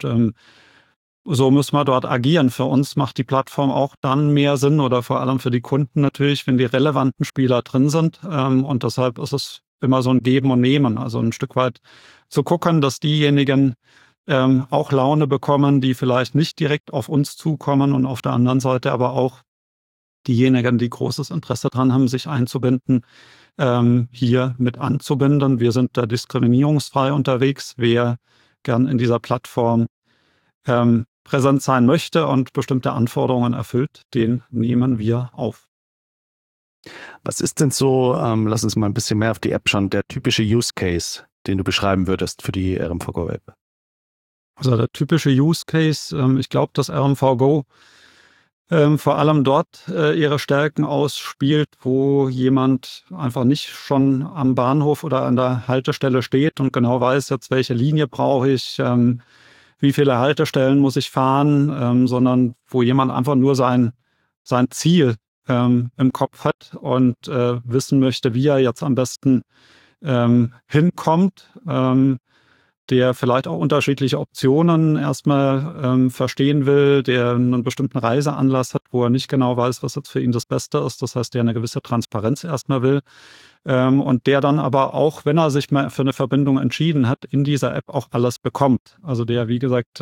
so müssen wir dort agieren. Für uns macht die Plattform auch dann mehr Sinn oder vor allem für die Kunden natürlich, wenn die relevanten Spieler drin sind. Und deshalb ist es immer so ein Geben und Nehmen. Also ein Stück weit zu gucken, dass diejenigen auch Laune bekommen, die vielleicht nicht direkt auf uns zukommen und auf der anderen Seite aber auch diejenigen, die großes Interesse daran haben, sich einzubinden, hier mit anzubinden. Wir sind da diskriminierungsfrei unterwegs. Wer gern in dieser Plattform präsent sein möchte und bestimmte Anforderungen erfüllt, den nehmen wir auf. Was ist denn so, lass uns mal ein bisschen mehr auf die App schauen, der typische Use Case, den du beschreiben würdest für die RMV Go App? Also der typische Use Case, ich glaube, dass RMV Go vor allem dort ihre Stärken ausspielt, wo jemand einfach nicht schon am Bahnhof oder an der Haltestelle steht und genau weiß jetzt, welche Linie brauche ich, wie viele Haltestellen muss ich fahren, sondern wo jemand einfach nur sein Ziel im Kopf hat und wissen möchte, wie er jetzt am besten hinkommt, der vielleicht auch unterschiedliche Optionen erstmal verstehen will, der einen bestimmten Reiseanlass hat, wo er nicht genau weiß, was jetzt für ihn das Beste ist. Das heißt, der eine gewisse Transparenz erstmal will. Und der dann aber auch, wenn er sich mal für eine Verbindung entschieden hat, in dieser App auch alles bekommt. Also der, wie gesagt,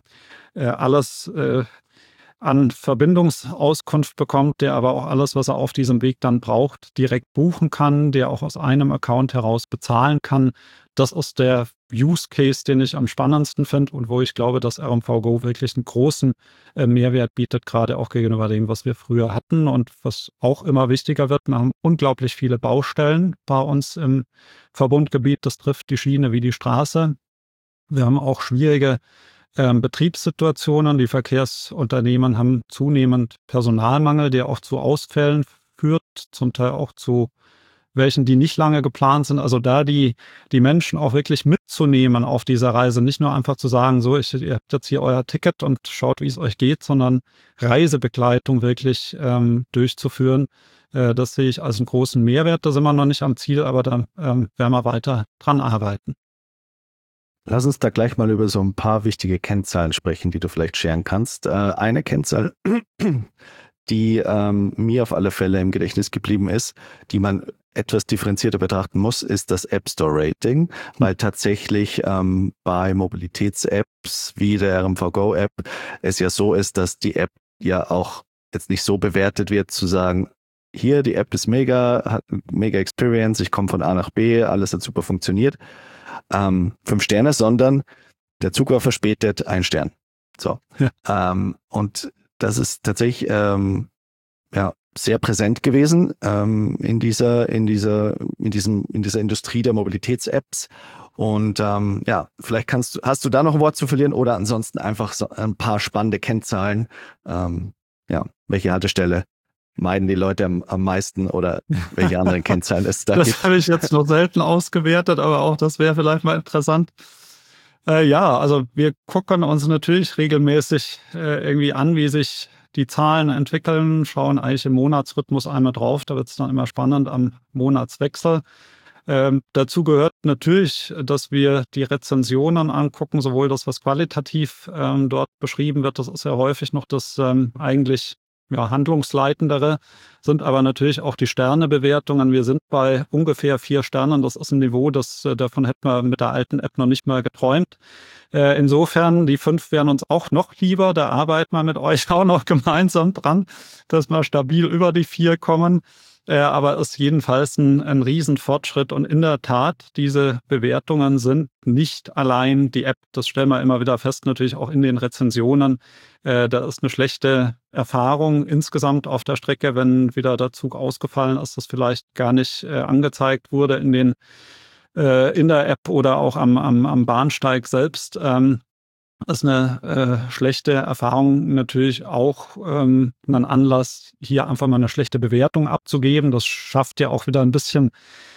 alles an Verbindungsauskunft bekommt, der aber auch alles, was er auf diesem Weg dann braucht, direkt buchen kann, der auch aus einem Account heraus bezahlen kann. Das ist der Use Case, den ich am spannendsten finde und wo ich glaube, dass RMV Go wirklich einen großen Mehrwert bietet, gerade auch gegenüber dem, was wir früher hatten und was auch immer wichtiger wird. Wir haben unglaublich viele Baustellen bei uns im Verbundgebiet. Das trifft die Schiene wie die Straße. Wir haben auch schwierige Betriebssituationen. Die Verkehrsunternehmen haben zunehmend Personalmangel, der auch zu Ausfällen führt, zum Teil auch zu welchen, die nicht lange geplant sind. Also da die Menschen auch wirklich mitzunehmen auf dieser Reise, nicht nur einfach zu sagen, so, ihr habt jetzt hier euer Ticket und schaut, wie es euch geht, sondern Reisebegleitung wirklich durchzuführen. Das sehe ich als einen großen Mehrwert. Da sind wir noch nicht am Ziel, aber da werden wir weiter dran arbeiten. Lass uns da gleich mal über so ein paar wichtige Kennzahlen sprechen, die du vielleicht scheren kannst. Eine Kennzahl, die mir auf alle Fälle im Gedächtnis geblieben ist, die man etwas differenzierter betrachten muss, ist das App Store Rating, weil tatsächlich bei Mobilitäts-Apps wie der RMV Go App es ja so ist, dass die App ja auch jetzt nicht so bewertet wird, zu sagen, hier, die App ist mega, hat mega Experience, ich komme von A nach B, alles hat super funktioniert. 5 Sterne, sondern der Zug war verspätet, 1 Stern. So. Ja. Und das ist tatsächlich sehr präsent gewesen in dieser Industrie der Mobilitäts-Apps. Und vielleicht hast du da noch ein Wort zu verlieren oder ansonsten einfach so ein paar spannende Kennzahlen. Welche Haltestelle meiden die Leute am meisten oder welche anderen Kennzahlen es da gibt? Das habe ich jetzt noch selten ausgewertet, aber auch das wäre vielleicht mal interessant. Also wir gucken uns natürlich regelmäßig irgendwie an, wie sich die Zahlen entwickeln, schauen eigentlich im Monatsrhythmus einmal drauf, da wird es dann immer spannend am Monatswechsel. Dazu gehört natürlich, dass wir die Rezensionen angucken, sowohl das, was qualitativ dort beschrieben wird, das ist ja häufig noch das eigentlich handlungsleitendere, sind aber natürlich auch die Sternebewertungen. Wir sind bei ungefähr 4 Sternen. Das ist ein Niveau, davon hätten wir mit der alten App noch nicht mal geträumt. Insofern, die 5 wären uns auch noch lieber. Da arbeiten wir mit euch auch noch gemeinsam dran, dass wir stabil über die 4 kommen. Aber es ist jedenfalls ein Riesenfortschritt. Und in der Tat, diese Bewertungen sind nicht allein die App. Das stellen wir immer wieder fest, natürlich auch in den Rezensionen. Da ist eine schlechte Erfahrung insgesamt auf der Strecke, wenn wieder der Zug ausgefallen ist, das vielleicht gar nicht angezeigt wurde in der App oder auch am Bahnsteig selbst. Das ist eine schlechte Erfahrung, natürlich auch ein Anlass, hier einfach mal eine schlechte Bewertung abzugeben. Das schafft ja auch wieder ein bisschen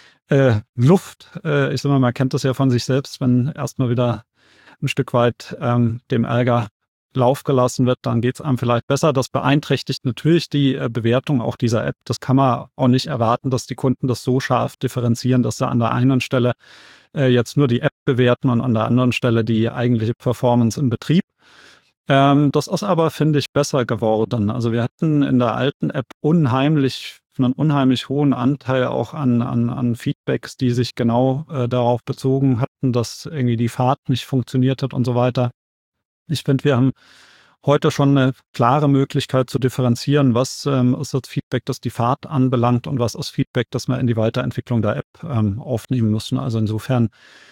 Luft. Ich sag mal, man kennt das ja von sich selbst, wenn erstmal wieder ein Stück weit dem Ärger Lauf gelassen wird, dann geht es einem vielleicht besser. Das beeinträchtigt natürlich die Bewertung auch dieser App. Das kann man auch nicht erwarten, dass die Kunden das so scharf differenzieren, dass sie an der einen Stelle jetzt nur die App bewerten und an der anderen Stelle die eigentliche Performance im Betrieb. Das ist aber, finde ich, besser geworden. Also wir hatten in der alten App einen unheimlich hohen Anteil auch an Feedbacks, die sich genau darauf bezogen hatten, dass irgendwie die Fahrt nicht funktioniert hat und so weiter. Ich finde, wir haben heute schon eine klare Möglichkeit zu differenzieren, was ist das Feedback, das die Fahrt anbelangt und was ist Feedback, das wir in die Weiterentwicklung der App aufnehmen müssen. Also insofern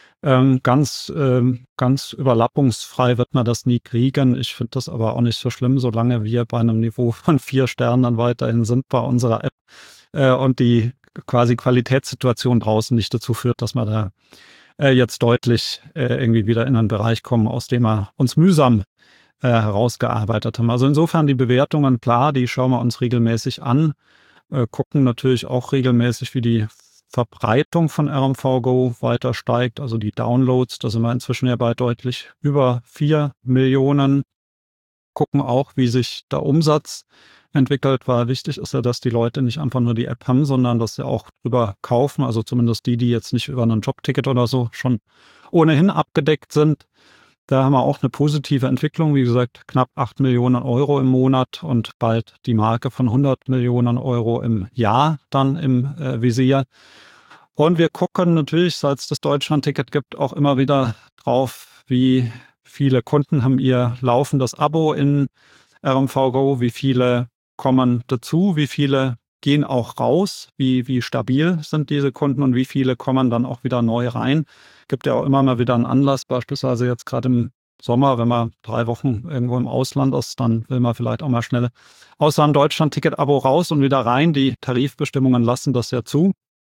ganz überlappungsfrei wird man das nie kriegen. Ich finde das aber auch nicht so schlimm, solange wir bei einem Niveau von 4 Sternen dann weiterhin sind bei unserer App und die quasi Qualitätssituation draußen nicht dazu führt, dass wir da jetzt deutlich irgendwie wieder in einen Bereich kommen, aus dem wir uns mühsam herausgearbeitet haben. Also insofern die Bewertungen, klar, die schauen wir uns regelmäßig an, gucken natürlich auch regelmäßig, wie die Verbreitung von RMV Go weiter steigt, also die Downloads, da sind wir inzwischen ja bei deutlich über 4 Millionen, gucken auch, wie sich der Umsatz entwickelt, weil wichtig ist ja, dass die Leute nicht einfach nur die App haben, sondern dass sie auch drüber kaufen, also zumindest die jetzt nicht über ein Jobticket oder so schon ohnehin abgedeckt sind. Da haben wir auch eine positive Entwicklung, wie gesagt, knapp 8 Millionen Euro im Monat und bald die Marke von 100 Millionen Euro im Jahr dann im Visier. Und wir gucken natürlich, seit es das Deutschland-Ticket gibt, auch immer wieder drauf, wie viele Kunden haben ihr laufendes Abo in RMV Go, wie viele kommen dazu, wie viele gehen auch raus, wie stabil sind diese Kunden und wie viele kommen dann auch wieder neu rein. Gibt ja auch immer mal wieder einen Anlass, beispielsweise jetzt gerade im Sommer, wenn man 3 Wochen irgendwo im Ausland ist, dann will man vielleicht auch mal schnell außer ein Deutschland-Ticket-Abo raus und wieder rein. Die Tarifbestimmungen lassen das ja zu.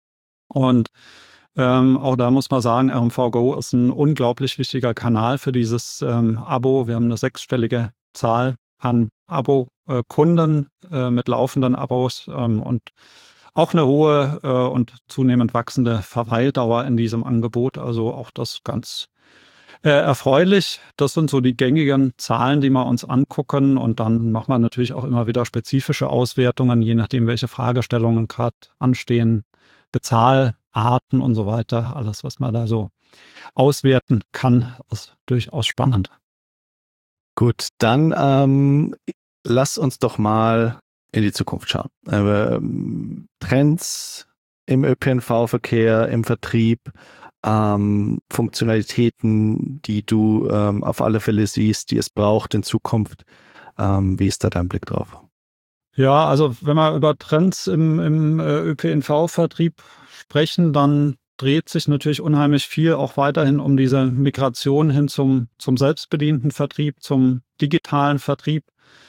Und auch da muss man sagen, RMV Go ist ein unglaublich wichtiger Kanal für dieses Abo. Wir haben eine 6-stellige Zahl an Abo-Kunden mit laufenden Abos und auch eine hohe und zunehmend wachsende Verweildauer in diesem Angebot. Also auch das ganz erfreulich. Das sind so die gängigen Zahlen, die wir uns angucken. Und dann machen wir natürlich auch immer wieder spezifische Auswertungen, je nachdem, welche Fragestellungen gerade anstehen, Bezahlarten und so weiter. Alles, was man da so auswerten kann, ist durchaus spannend. Gut, dann lass uns doch mal in die Zukunft schauen. Trends, im ÖPNV-Verkehr, im Vertrieb, Funktionalitäten, die du auf alle Fälle siehst, die es braucht in Zukunft. Wie ist da dein Blick drauf? Ja, also wenn wir über Trends im ÖPNV-Vertrieb sprechen, dann dreht sich natürlich unheimlich viel auch weiterhin um diese Migration hin zum selbstbedienten Vertrieb, zum digitalen Vertrieb.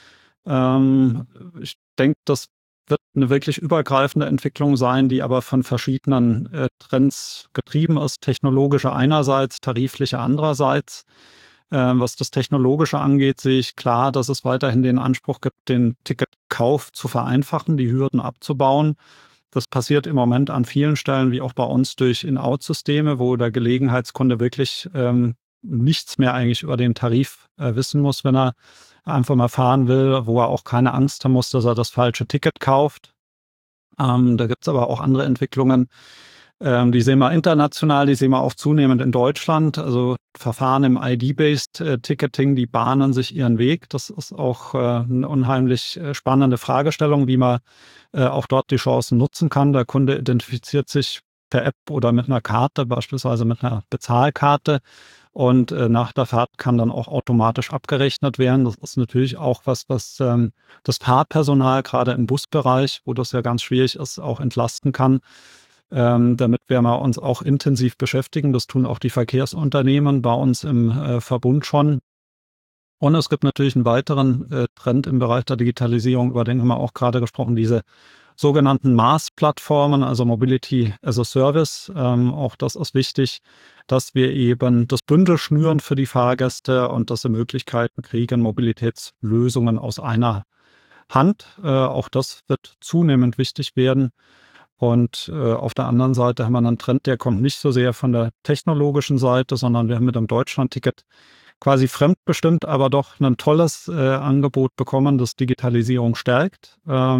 Ich denke, das wird eine wirklich übergreifende Entwicklung sein, die aber von verschiedenen Trends getrieben ist. Technologische einerseits, tarifliche andererseits. Was das Technologische angeht, sehe ich klar, dass es weiterhin den Anspruch gibt, den Ticketkauf zu vereinfachen, die Hürden abzubauen. Das passiert im Moment an vielen Stellen, wie auch bei uns, durch In-Out-Systeme, wo der Gelegenheitskunde wirklich nichts mehr eigentlich über den Tarif wissen muss, wenn er einfach mal fahren will, wo er auch keine Angst haben muss, dass er das falsche Ticket kauft. Da gibt es aber auch andere Entwicklungen. Die sehen wir international, die sehen wir auch zunehmend in Deutschland. Also Verfahren im ID-Based Ticketing, die bahnen sich ihren Weg. Das ist auch eine unheimlich spannende Fragestellung, wie man auch dort die Chancen nutzen kann. Der Kunde identifiziert sich per App oder mit einer Karte, beispielsweise mit einer Bezahlkarte. Und nach der Fahrt kann dann auch automatisch abgerechnet werden. Das ist natürlich auch was das Fahrpersonal gerade im Busbereich, wo das ja ganz schwierig ist, auch entlasten kann. Damit werden wir uns auch intensiv beschäftigen. Das tun auch die Verkehrsunternehmen bei uns im Verbund schon. Und es gibt natürlich einen weiteren Trend im Bereich der Digitalisierung, über den haben wir auch gerade gesprochen, diese sogenannten MaaS-Plattformen, also Mobility as a Service. Auch das ist wichtig, dass wir eben das Bündel schnüren für die Fahrgäste und dass sie Möglichkeiten kriegen, Mobilitätslösungen aus einer Hand. Auch das wird zunehmend wichtig werden. Und auf der anderen Seite haben wir einen Trend, der kommt nicht so sehr von der technologischen Seite, sondern wir haben mit dem Deutschland-Ticket quasi fremdbestimmt, aber doch ein tolles Angebot bekommen, das Digitalisierung stärkt.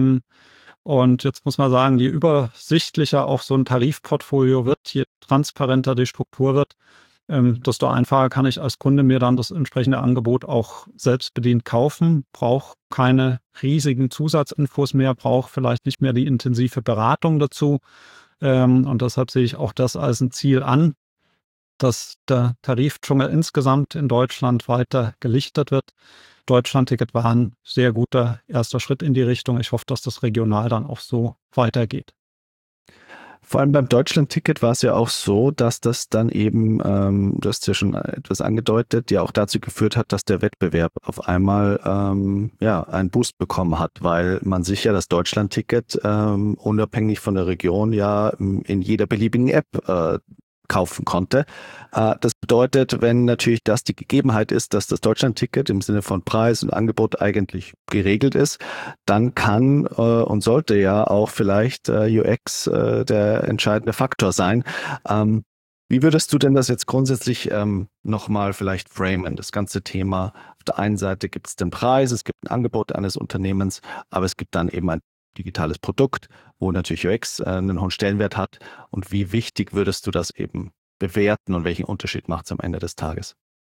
Und jetzt muss man sagen, je übersichtlicher auch so ein Tarifportfolio wird, je transparenter die Struktur wird, desto einfacher kann ich als Kunde mir dann das entsprechende Angebot auch selbstbedient kaufen, brauche keine riesigen Zusatzinfos mehr, brauche vielleicht nicht mehr die intensive Beratung dazu. Und deshalb sehe ich auch das als ein Ziel an, dass der Tarifdschungel insgesamt in Deutschland weiter gelichtet wird. Deutschlandticket war ein sehr guter erster Schritt in die Richtung. Ich hoffe, dass das regional dann auch so weitergeht. Vor allem beim Deutschland-Ticket war es ja auch so, dass das dann eben, du hast ja schon etwas angedeutet, ja auch dazu geführt hat, dass der Wettbewerb auf einmal einen Boost bekommen hat, weil man sich ja das Deutschland-Ticket unabhängig von der Region ja in jeder beliebigen App kaufen konnte. Das bedeutet, wenn natürlich das die Gegebenheit ist, dass das Deutschland-Ticket im Sinne von Preis und Angebot eigentlich geregelt ist, dann kann und sollte ja auch vielleicht UX der entscheidende Faktor sein. Wie würdest du denn das jetzt grundsätzlich nochmal vielleicht framen? Das ganze Thema, auf der einen Seite gibt es den Preis, es gibt ein Angebot eines Unternehmens, aber es gibt dann eben ein digitales Produkt, wo natürlich UX einen hohen Stellenwert hat. Und wie wichtig würdest du das eben bewerten und welchen Unterschied macht es am Ende des Tages?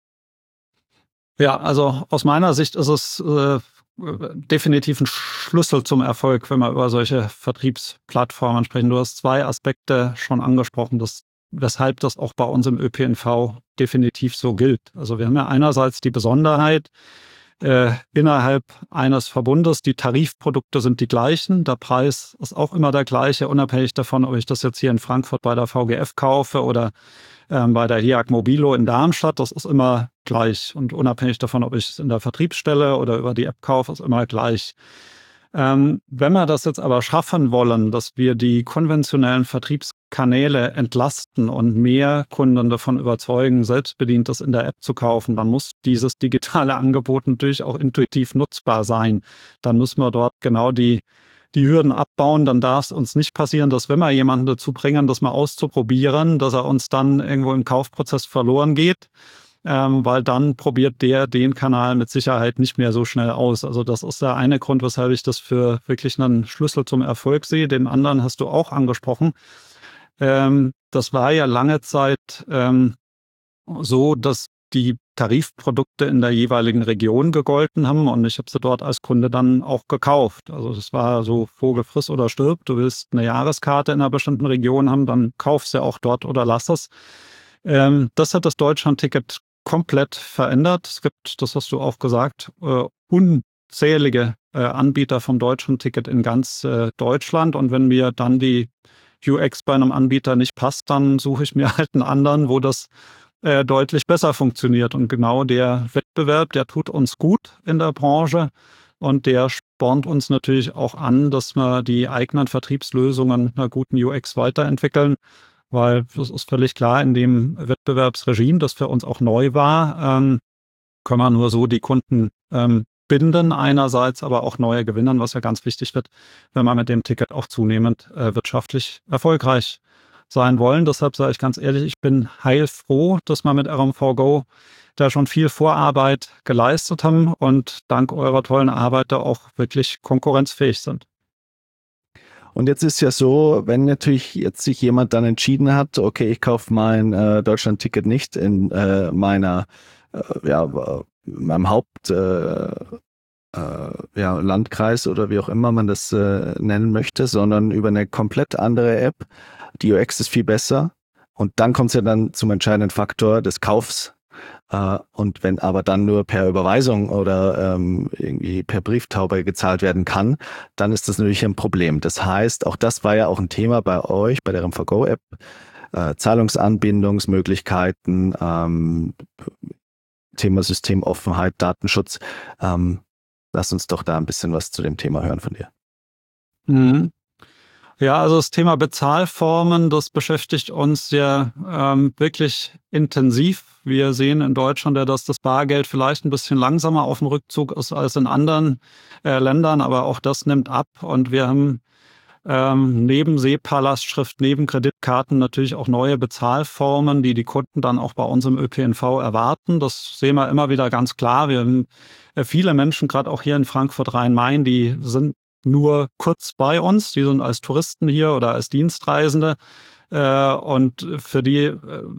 Ja, also aus meiner Sicht ist es definitiv ein Schlüssel zum Erfolg, wenn wir über solche Vertriebsplattformen sprechen. Du hast zwei Aspekte schon angesprochen, weshalb das auch bei uns im ÖPNV definitiv so gilt. Also wir haben ja einerseits die Besonderheit, innerhalb eines Verbundes, die Tarifprodukte sind die gleichen, der Preis ist auch immer der gleiche, unabhängig davon, ob ich das jetzt hier in Frankfurt bei der VGF kaufe oder bei der HIAG Mobilo in Darmstadt, das ist immer gleich und unabhängig davon, ob ich es in der Vertriebsstelle oder über die App kaufe, ist immer gleich. Wenn wir das jetzt aber schaffen wollen, dass wir die konventionellen Vertriebskanäle entlasten und mehr Kunden davon überzeugen, selbstbedient das in der App zu kaufen, dann muss dieses digitale Angebot natürlich auch intuitiv nutzbar sein. Dann müssen wir dort genau die Hürden abbauen. Dann darf es uns nicht passieren, dass wenn wir jemanden dazu bringen, das mal auszuprobieren, dass er uns dann irgendwo im Kaufprozess verloren geht. Weil dann probiert der den Kanal mit Sicherheit nicht mehr so schnell aus. Also das ist der eine Grund, weshalb ich das für wirklich einen Schlüssel zum Erfolg sehe. Den anderen hast du auch angesprochen. Das war ja lange Zeit so, dass die Tarifprodukte in der jeweiligen Region gegolten haben und ich habe sie dort als Kunde dann auch gekauft. Also das war so Vogel friss oder stirb. Du willst eine Jahreskarte in einer bestimmten Region haben, dann kauf sie auch dort oder lass es. Das hat das Deutschland-Ticket komplett verändert. Es gibt, das hast du auch gesagt, unzählige Anbieter vom Deutschland-Ticket in ganz Deutschland. Und wenn mir dann die UX bei einem Anbieter nicht passt, dann suche ich mir halt einen anderen, wo das deutlich besser funktioniert. Und genau der Wettbewerb, der tut uns gut in der Branche und der spornt uns natürlich auch an, dass wir die eigenen Vertriebslösungen mit einer guten UX weiterentwickeln, weil das ist völlig klar, in dem Wettbewerbsregime, das für uns auch neu war, können wir nur so die Kunden binden einerseits, aber auch neue gewinnen, was ja ganz wichtig wird, wenn man mit dem Ticket auch zunehmend wirtschaftlich erfolgreich sein wollen. Deshalb sage ich ganz ehrlich, ich bin heilfroh, dass wir mit RMV Go da schon viel Vorarbeit geleistet haben und dank eurer tollen Arbeit da auch wirklich konkurrenzfähig sind. Und jetzt ist ja so, wenn natürlich jetzt sich jemand dann entschieden hat, okay, ich kaufe mein Deutschland-Ticket nicht in meinem Landkreis oder wie auch immer man das nennen möchte, sondern über eine komplett andere App. Die UX ist viel besser und dann kommt es ja dann zum entscheidenden Faktor des Kaufs. Und wenn aber dann nur per Überweisung oder irgendwie per Brieftaube gezahlt werden kann, dann ist das natürlich ein Problem. Das heißt, auch das war ja auch ein Thema bei euch, bei der RMV Go App, Zahlungsanbindungsmöglichkeiten, Thema Systemoffenheit, Datenschutz. Lass uns doch da ein bisschen was zu dem Thema hören von dir. Mhm. Ja, also das Thema Bezahlformen, das beschäftigt uns ja wirklich intensiv. Wir sehen in Deutschland ja, dass das Bargeld vielleicht ein bisschen langsamer auf dem Rückzug ist als in anderen Ländern, aber auch das nimmt ab. Und wir haben neben SEPA-Lastschrift, neben Kreditkarten natürlich auch neue Bezahlformen, die die Kunden dann auch bei uns im ÖPNV erwarten. Das sehen wir immer wieder ganz klar. Wir haben viele Menschen, gerade auch hier in Frankfurt-Rhein-Main, die sind nur kurz bei uns, die sind als Touristen hier oder als Dienstreisende und für die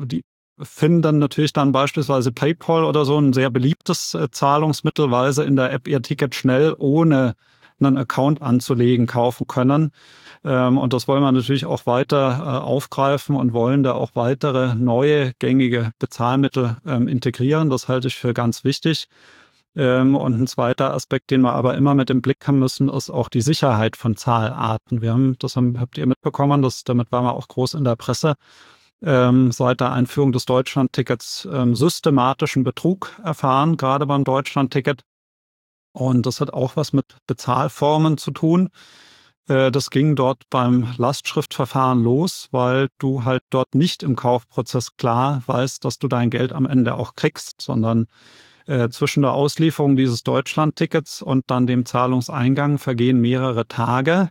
finden dann natürlich dann beispielsweise PayPal oder so ein sehr beliebtes Zahlungsmittel, weil sie in der App ihr Ticket schnell ohne einen Account anzulegen kaufen können. Und das wollen wir natürlich auch weiter aufgreifen und wollen da auch weitere neue gängige Bezahlmittel integrieren. Das halte ich für ganz wichtig. Und ein zweiter Aspekt, den wir aber immer mit im Blick haben müssen, ist auch die Sicherheit von Zahlarten. Habt ihr mitbekommen, damit waren wir auch groß in der Presse, seit der Einführung des Deutschland-Tickets systematischen Betrug erfahren, gerade beim Deutschland-Ticket. Und das hat auch was mit Bezahlformen zu tun. Das ging dort beim Lastschriftverfahren los, weil du halt dort nicht im Kaufprozess klar weißt, dass du dein Geld am Ende auch kriegst, sondern zwischen der Auslieferung dieses Deutschland-Tickets und dann dem Zahlungseingang vergehen mehrere Tage.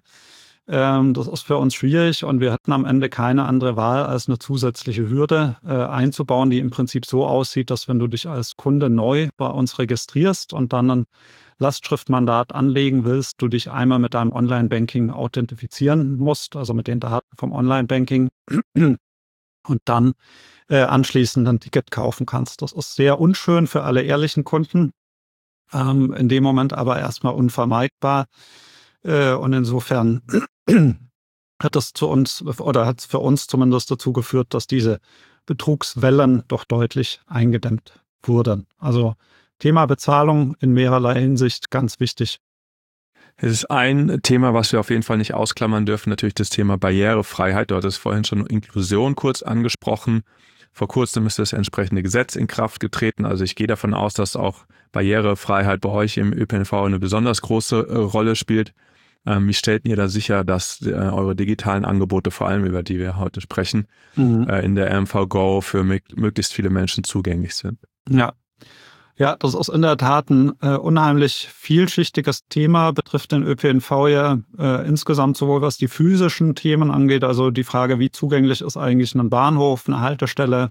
Das ist für uns schwierig und wir hatten am Ende keine andere Wahl, als eine zusätzliche Hürde einzubauen, die im Prinzip so aussieht, dass wenn du dich als Kunde neu bei uns registrierst und dann ein Lastschriftmandat anlegen willst, du dich einmal mit deinem Online-Banking authentifizieren musst, also mit den Daten vom Online-Banking und dann anschließend ein Ticket kaufen kannst. Das ist sehr unschön für alle ehrlichen Kunden, in dem Moment aber erstmal unvermeidbar. Und insofern hat es für uns zumindest dazu geführt, dass diese Betrugswellen doch deutlich eingedämmt wurden. Also Thema Bezahlung in mehrerlei Hinsicht ganz wichtig. Es ist ein Thema, was wir auf jeden Fall nicht ausklammern dürfen, natürlich das Thema Barrierefreiheit. Du hattest vorhin schon Inklusion kurz angesprochen. Vor kurzem ist das entsprechende Gesetz in Kraft getreten. Also ich gehe davon aus, dass auch Barrierefreiheit bei euch im ÖPNV eine besonders große Rolle spielt. Wie stellt ihr da sicher, dass eure digitalen Angebote, vor allem über die wir heute sprechen, in der RMV Go für möglichst viele Menschen zugänglich sind? Ja, das ist in der Tat ein unheimlich vielschichtiges Thema, betrifft den ÖPNV ja insgesamt sowohl was die physischen Themen angeht, also die Frage, wie zugänglich ist eigentlich ein Bahnhof, eine Haltestelle,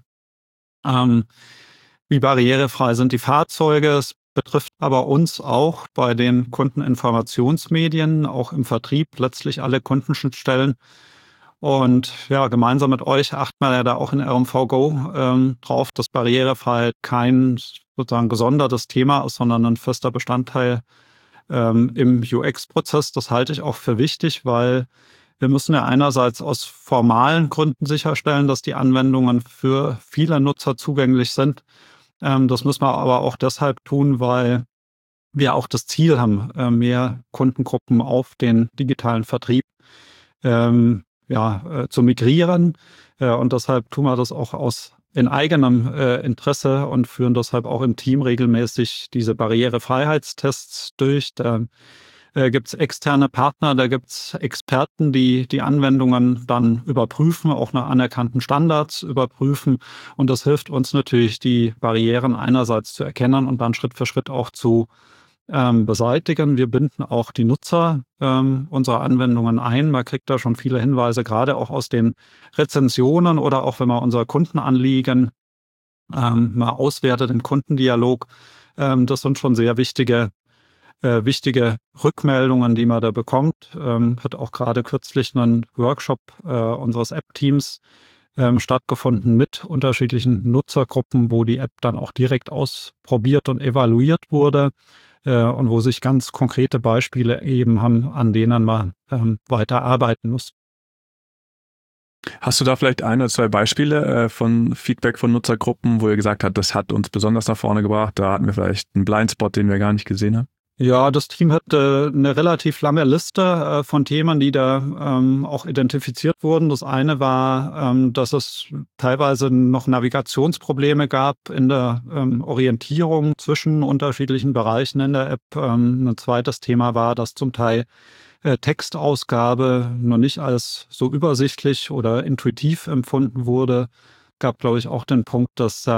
wie barrierefrei sind die Fahrzeuge. Es betrifft aber uns auch bei den Kundeninformationsmedien, auch im Vertrieb, letztlich alle Kundenschnittstellen. Und ja, gemeinsam mit euch achten wir ja da auch in RMV Go drauf, dass Barrierefreiheit kein sozusagen gesondertes Thema ist, sondern ein fester Bestandteil im UX-Prozess. Das halte ich auch für wichtig, weil wir müssen ja einerseits aus formalen Gründen sicherstellen, dass die Anwendungen für viele Nutzer zugänglich sind. Das müssen wir aber auch deshalb tun, weil wir auch das Ziel haben, mehr Kundengruppen auf den digitalen Vertrieb zu migrieren. Und deshalb tun wir das auch in eigenem Interesse und führen deshalb auch im Team regelmäßig diese Barrierefreiheitstests durch. Da gibt es externe Partner, da gibt es Experten, die die Anwendungen dann überprüfen, auch nach anerkannten Standards überprüfen. Und das hilft uns natürlich, die Barrieren einerseits zu erkennen und dann Schritt für Schritt auch zu beseitigen. Wir binden auch die Nutzer unserer Anwendungen ein. Man kriegt da schon viele Hinweise, gerade auch aus den Rezensionen oder auch wenn man unser Kundenanliegen mal auswertet, den Kundendialog. Das sind schon sehr wichtige Rückmeldungen, die man da bekommt. Hat auch gerade kürzlich einen Workshop unseres App-Teams stattgefunden mit unterschiedlichen Nutzergruppen, wo die App dann auch direkt ausprobiert und evaluiert wurde und wo sich ganz konkrete Beispiele ergeben haben, an denen man weiter arbeiten muss. Hast du da vielleicht ein oder zwei Beispiele von Feedback von Nutzergruppen, wo ihr gesagt habt, das hat uns besonders nach vorne gebracht, da hatten wir vielleicht einen Blindspot, den wir gar nicht gesehen haben? Ja, das Team hat eine relativ lange Liste von Themen, die da auch identifiziert wurden. Das eine war, dass es teilweise noch Navigationsprobleme gab in der Orientierung zwischen unterschiedlichen Bereichen in der App. Ein zweites Thema war, dass zum Teil Textausgabe noch nicht als so übersichtlich oder intuitiv empfunden wurde. Gab, glaube ich, auch den Punkt, dass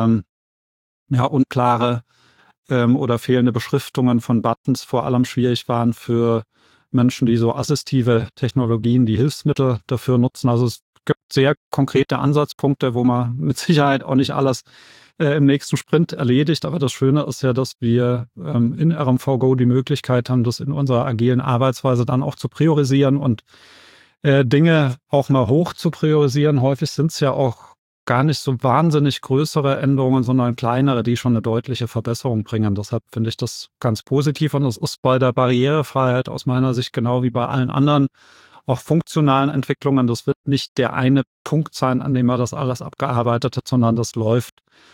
unklare oder fehlende Beschriftungen von Buttons vor allem schwierig waren für Menschen, die so assistive Technologien, die Hilfsmittel dafür nutzen. Also es gibt sehr konkrete Ansatzpunkte, wo man mit Sicherheit auch nicht alles im nächsten Sprint erledigt. Aber das Schöne ist ja, dass wir in RMVGo die Möglichkeit haben, das in unserer agilen Arbeitsweise dann auch zu priorisieren und Dinge auch mal hoch zu priorisieren. Häufig sind es ja auch gar nicht so wahnsinnig größere Änderungen, sondern kleinere, die schon eine deutliche Verbesserung bringen. Deshalb finde ich das ganz positiv und es ist bei der Barrierefreiheit aus meiner Sicht genau wie bei allen anderen auch funktionalen Entwicklungen. Das wird nicht der eine Punkt sein, an dem man das alles abgearbeitet hat, sondern das läuft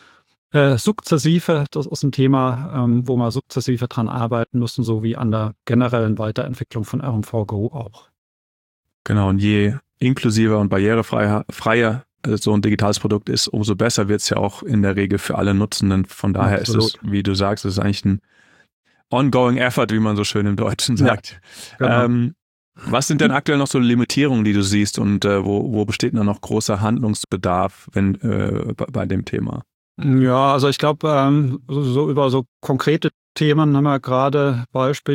sukzessive. Das ist ein Thema, wo wir sukzessive dran arbeiten müssen, so wie an der generellen Weiterentwicklung von RMVGo auch. Genau, und je inklusiver und barrierefreier so ein digitales Produkt ist, umso besser wird es ja auch in der Regel für alle Nutzenden. Von daher Absolut. Ist es, wie du sagst, es ist eigentlich ein ongoing effort, wie man so schön im Deutschen sagt. Ja, genau. Was sind denn aktuell noch so Limitierungen, die du siehst und wo besteht noch großer Handlungsbedarf bei dem Thema? Ja, also ich glaube, so über so konkrete Themen haben wir gerade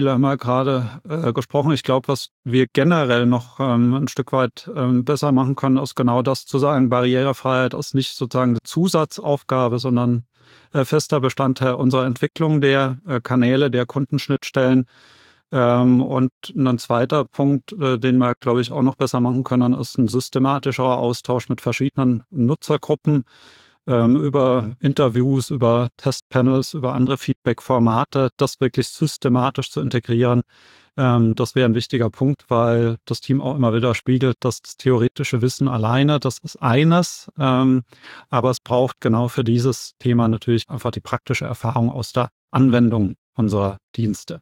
gesprochen. Ich glaube, was wir generell noch ein Stück weit besser machen können, ist genau das zu sagen. Barrierefreiheit ist nicht sozusagen eine Zusatzaufgabe, sondern fester Bestandteil unserer Entwicklung der Kanäle, der Kundenschnittstellen. Und ein zweiter Punkt, den wir, glaube ich, auch noch besser machen können, ist ein systematischerer Austausch mit verschiedenen Nutzergruppen, über Interviews, über Testpanels, über andere Feedback-Formate, das wirklich systematisch zu integrieren. Das wäre ein wichtiger Punkt, weil das Team auch immer wieder spiegelt, dass das theoretische Wissen alleine, das ist eines, aber es braucht genau für dieses Thema natürlich einfach die praktische Erfahrung aus der Anwendung unserer Dienste.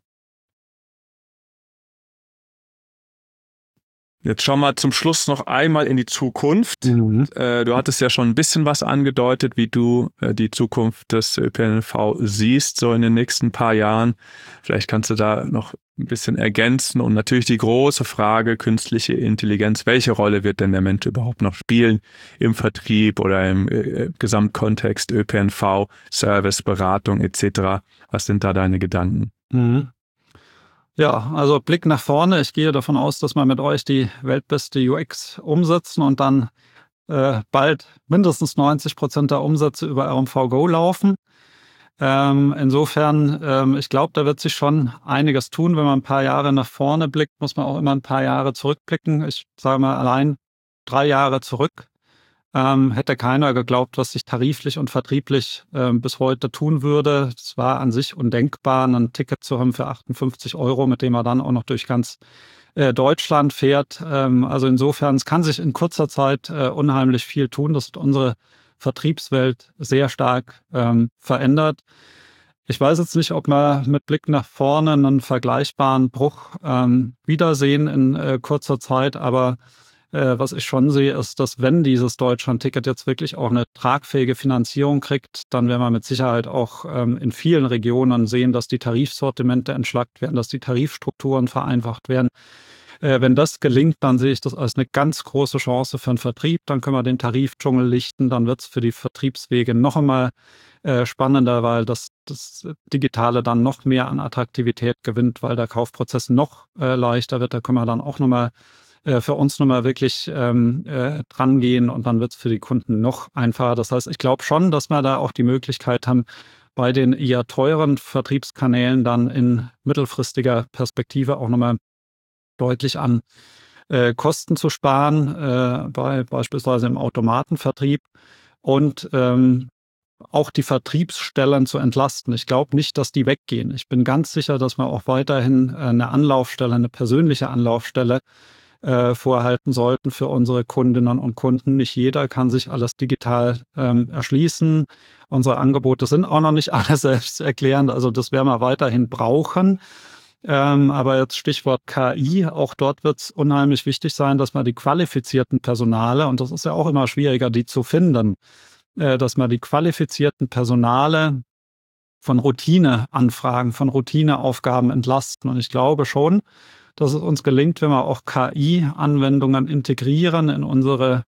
Jetzt schauen wir zum Schluss noch einmal in die Zukunft. Du hattest ja schon ein bisschen was angedeutet, wie du die Zukunft des ÖPNV siehst, so in den nächsten paar Jahren. Vielleicht kannst du da noch ein bisschen ergänzen und natürlich die große Frage, künstliche Intelligenz. Welche Rolle wird denn der Mensch überhaupt noch spielen im Vertrieb oder im Gesamtkontext ÖPNV, Service, Beratung etc.? Was sind da deine Gedanken? Ja, also Blick nach vorne. Ich gehe davon aus, dass wir mit euch die weltbeste UX umsetzen und dann bald mindestens 90% der Umsätze über RMVGo laufen. Insofern, ich glaube, da wird sich schon einiges tun. Wenn man ein paar Jahre nach vorne blickt, muss man auch immer ein paar Jahre zurückblicken. Ich sage mal allein 3 Jahre zurück hätte keiner geglaubt, was sich tariflich und vertrieblich bis heute tun würde. Es war an sich undenkbar, ein Ticket zu haben für 58 €, mit dem man dann auch noch durch ganz Deutschland fährt. Also insofern, es kann sich in kurzer Zeit unheimlich viel tun. Das hat unsere Vertriebswelt sehr stark verändert. Ich weiß jetzt nicht, ob wir mit Blick nach vorne einen vergleichbaren Bruch wiedersehen in kurzer Zeit, aber was ich schon sehe, ist, dass wenn dieses Deutschland-Ticket jetzt wirklich auch eine tragfähige Finanzierung kriegt, dann werden wir mit Sicherheit auch in vielen Regionen sehen, dass die Tarifsortimente entschlackt werden, dass die Tarifstrukturen vereinfacht werden. Wenn das gelingt, dann sehe ich das als eine ganz große Chance für den Vertrieb. Dann können wir den Tarifdschungel lichten, dann wird es für die Vertriebswege noch einmal spannender, weil das Digitale dann noch mehr an Attraktivität gewinnt, weil der Kaufprozess noch leichter wird. Da können wir dann auch nochmal für uns nochmal wirklich dran gehen und dann wird es für die Kunden noch einfacher. Das heißt, ich glaube schon, dass wir da auch die Möglichkeit haben, bei den eher teuren Vertriebskanälen dann in mittelfristiger Perspektive auch nochmal deutlich an Kosten zu sparen, beispielsweise im Automatenvertrieb und auch die Vertriebsstellen zu entlasten. Ich glaube nicht, dass die weggehen. Ich bin ganz sicher, dass wir auch weiterhin eine Anlaufstelle, eine persönliche Anlaufstelle vorhalten sollten für unsere Kundinnen und Kunden. Nicht jeder kann sich alles digital erschließen. Unsere Angebote sind auch noch nicht alle selbsterklärend, also das werden wir weiterhin brauchen. Aber jetzt Stichwort KI, auch dort wird es unheimlich wichtig sein, dass man die qualifizierten Personale, und das ist ja auch immer schwieriger, die zu finden, dass man die qualifizierten Personale von Routineanfragen, von Routineaufgaben entlasten. Und ich glaube schon, dass es uns gelingt, wenn wir auch KI-Anwendungen integrieren in unsere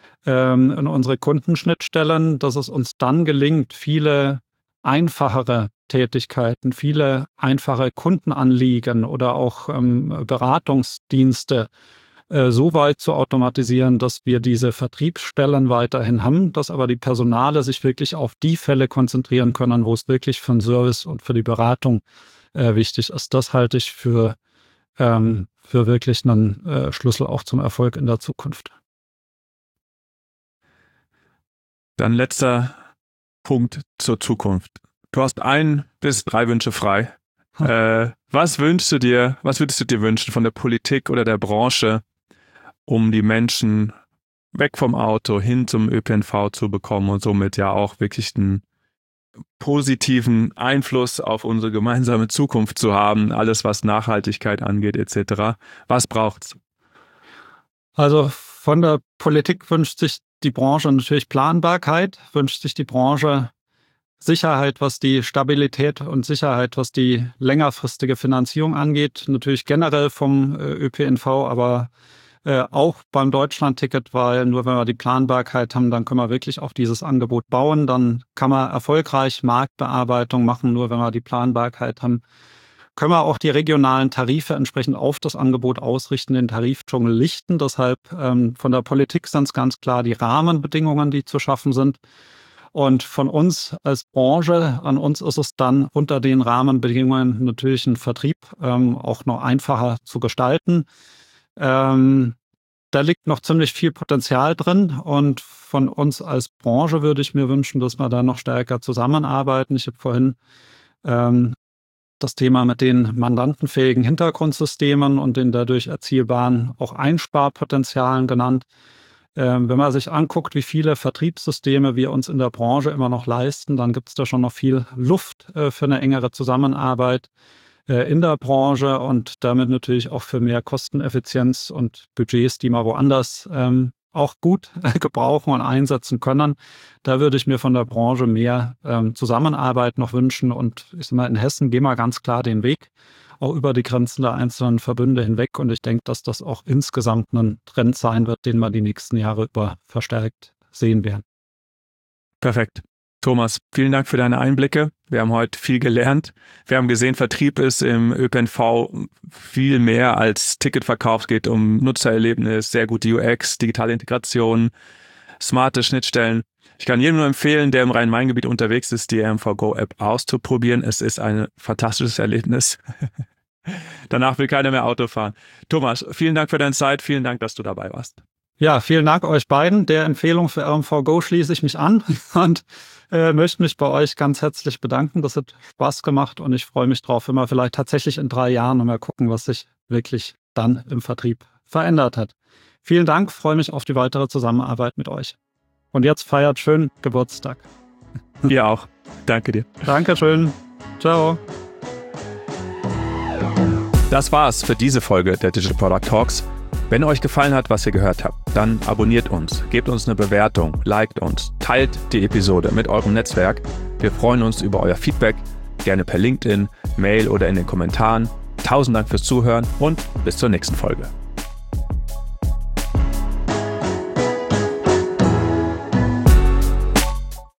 Kundenschnittstellen, dass es uns dann gelingt, viele einfachere Tätigkeiten, viele einfache Kundenanliegen oder auch Beratungsdienste so weit zu automatisieren, dass wir diese Vertriebsstellen weiterhin haben, dass aber die Personale sich wirklich auf die Fälle konzentrieren können, wo es wirklich für den Service und für die Beratung wichtig ist. Das halte ich für wirklich einen Schlüssel auch zum Erfolg in der Zukunft. Dann letzter Punkt zur Zukunft. Du hast 1 bis 3 Wünsche frei. Was würdest du dir wünschen von der Politik oder der Branche, um die Menschen weg vom Auto hin zum ÖPNV zu bekommen und somit ja auch wirklich einen positiven Einfluss auf unsere gemeinsame Zukunft zu haben, alles was Nachhaltigkeit angeht etc. Was braucht's? Also von der Politik wünscht sich die Branche natürlich Planbarkeit, wünscht sich die Branche Sicherheit, was die Stabilität und Sicherheit, was die längerfristige Finanzierung angeht. Natürlich generell vom ÖPNV, aber auch beim Deutschland-Ticket, weil nur wenn wir die Planbarkeit haben, dann können wir wirklich auf dieses Angebot bauen. Dann kann man erfolgreich Marktbearbeitung machen. Nur wenn wir die Planbarkeit haben, können wir auch die regionalen Tarife entsprechend auf das Angebot ausrichten, den Tarifdschungel lichten. Deshalb von der Politik sind es ganz klar die Rahmenbedingungen, die zu schaffen sind. Und von uns als Branche, an uns ist es dann unter den Rahmenbedingungen natürlich einen Vertrieb auch noch einfacher zu gestalten. Da liegt noch ziemlich viel Potenzial drin und von uns als Branche würde ich mir wünschen, dass wir da noch stärker zusammenarbeiten. Ich habe vorhin das Thema mit den mandantenfähigen Hintergrundsystemen und den dadurch erzielbaren auch Einsparpotenzialen genannt. Wenn man sich anguckt, wie viele Vertriebssysteme wir uns in der Branche immer noch leisten, dann gibt es da schon noch viel Luft für eine engere Zusammenarbeit in der Branche und damit natürlich auch für mehr Kosteneffizienz und Budgets, die wir woanders auch gut gebrauchen und einsetzen können. Da würde ich mir von der Branche mehr Zusammenarbeit noch wünschen und ich sag mal, in Hessen gehen wir ganz klar den Weg, auch über die Grenzen der einzelnen Verbünde hinweg und ich denke, dass das auch insgesamt ein Trend sein wird, den wir die nächsten Jahre über verstärkt sehen werden. Perfekt. Thomas, vielen Dank für deine Einblicke. Wir haben heute viel gelernt. Wir haben gesehen, Vertrieb ist im ÖPNV viel mehr als Ticketverkauf. Es geht um Nutzererlebnis, sehr gute UX, digitale Integration, smarte Schnittstellen. Ich kann jedem nur empfehlen, der im Rhein-Main-Gebiet unterwegs ist, die RMVGo-App auszuprobieren. Es ist ein fantastisches Erlebnis. Danach will keiner mehr Auto fahren. Thomas, vielen Dank für deine Zeit. Vielen Dank, dass du dabei warst. Ja, vielen Dank euch beiden. Der Empfehlung für RMV Go schließe ich mich an und möchte mich bei euch ganz herzlich bedanken. Das hat Spaß gemacht und ich freue mich drauf, wenn wir vielleicht tatsächlich in 3 Jahren mal gucken, was sich wirklich dann im Vertrieb verändert hat. Vielen Dank, freue mich auf die weitere Zusammenarbeit mit euch. Und jetzt feiert schön Geburtstag. Ihr auch. Danke dir. Dankeschön. Ciao. Das war's für diese Folge der Digital Product Talks. Wenn euch gefallen hat, was ihr gehört habt, dann abonniert uns, gebt uns eine Bewertung, liked uns, teilt die Episode mit eurem Netzwerk. Wir freuen uns über euer Feedback, gerne per LinkedIn, Mail oder in den Kommentaren. 1000 Dank fürs Zuhören und bis zur nächsten Folge.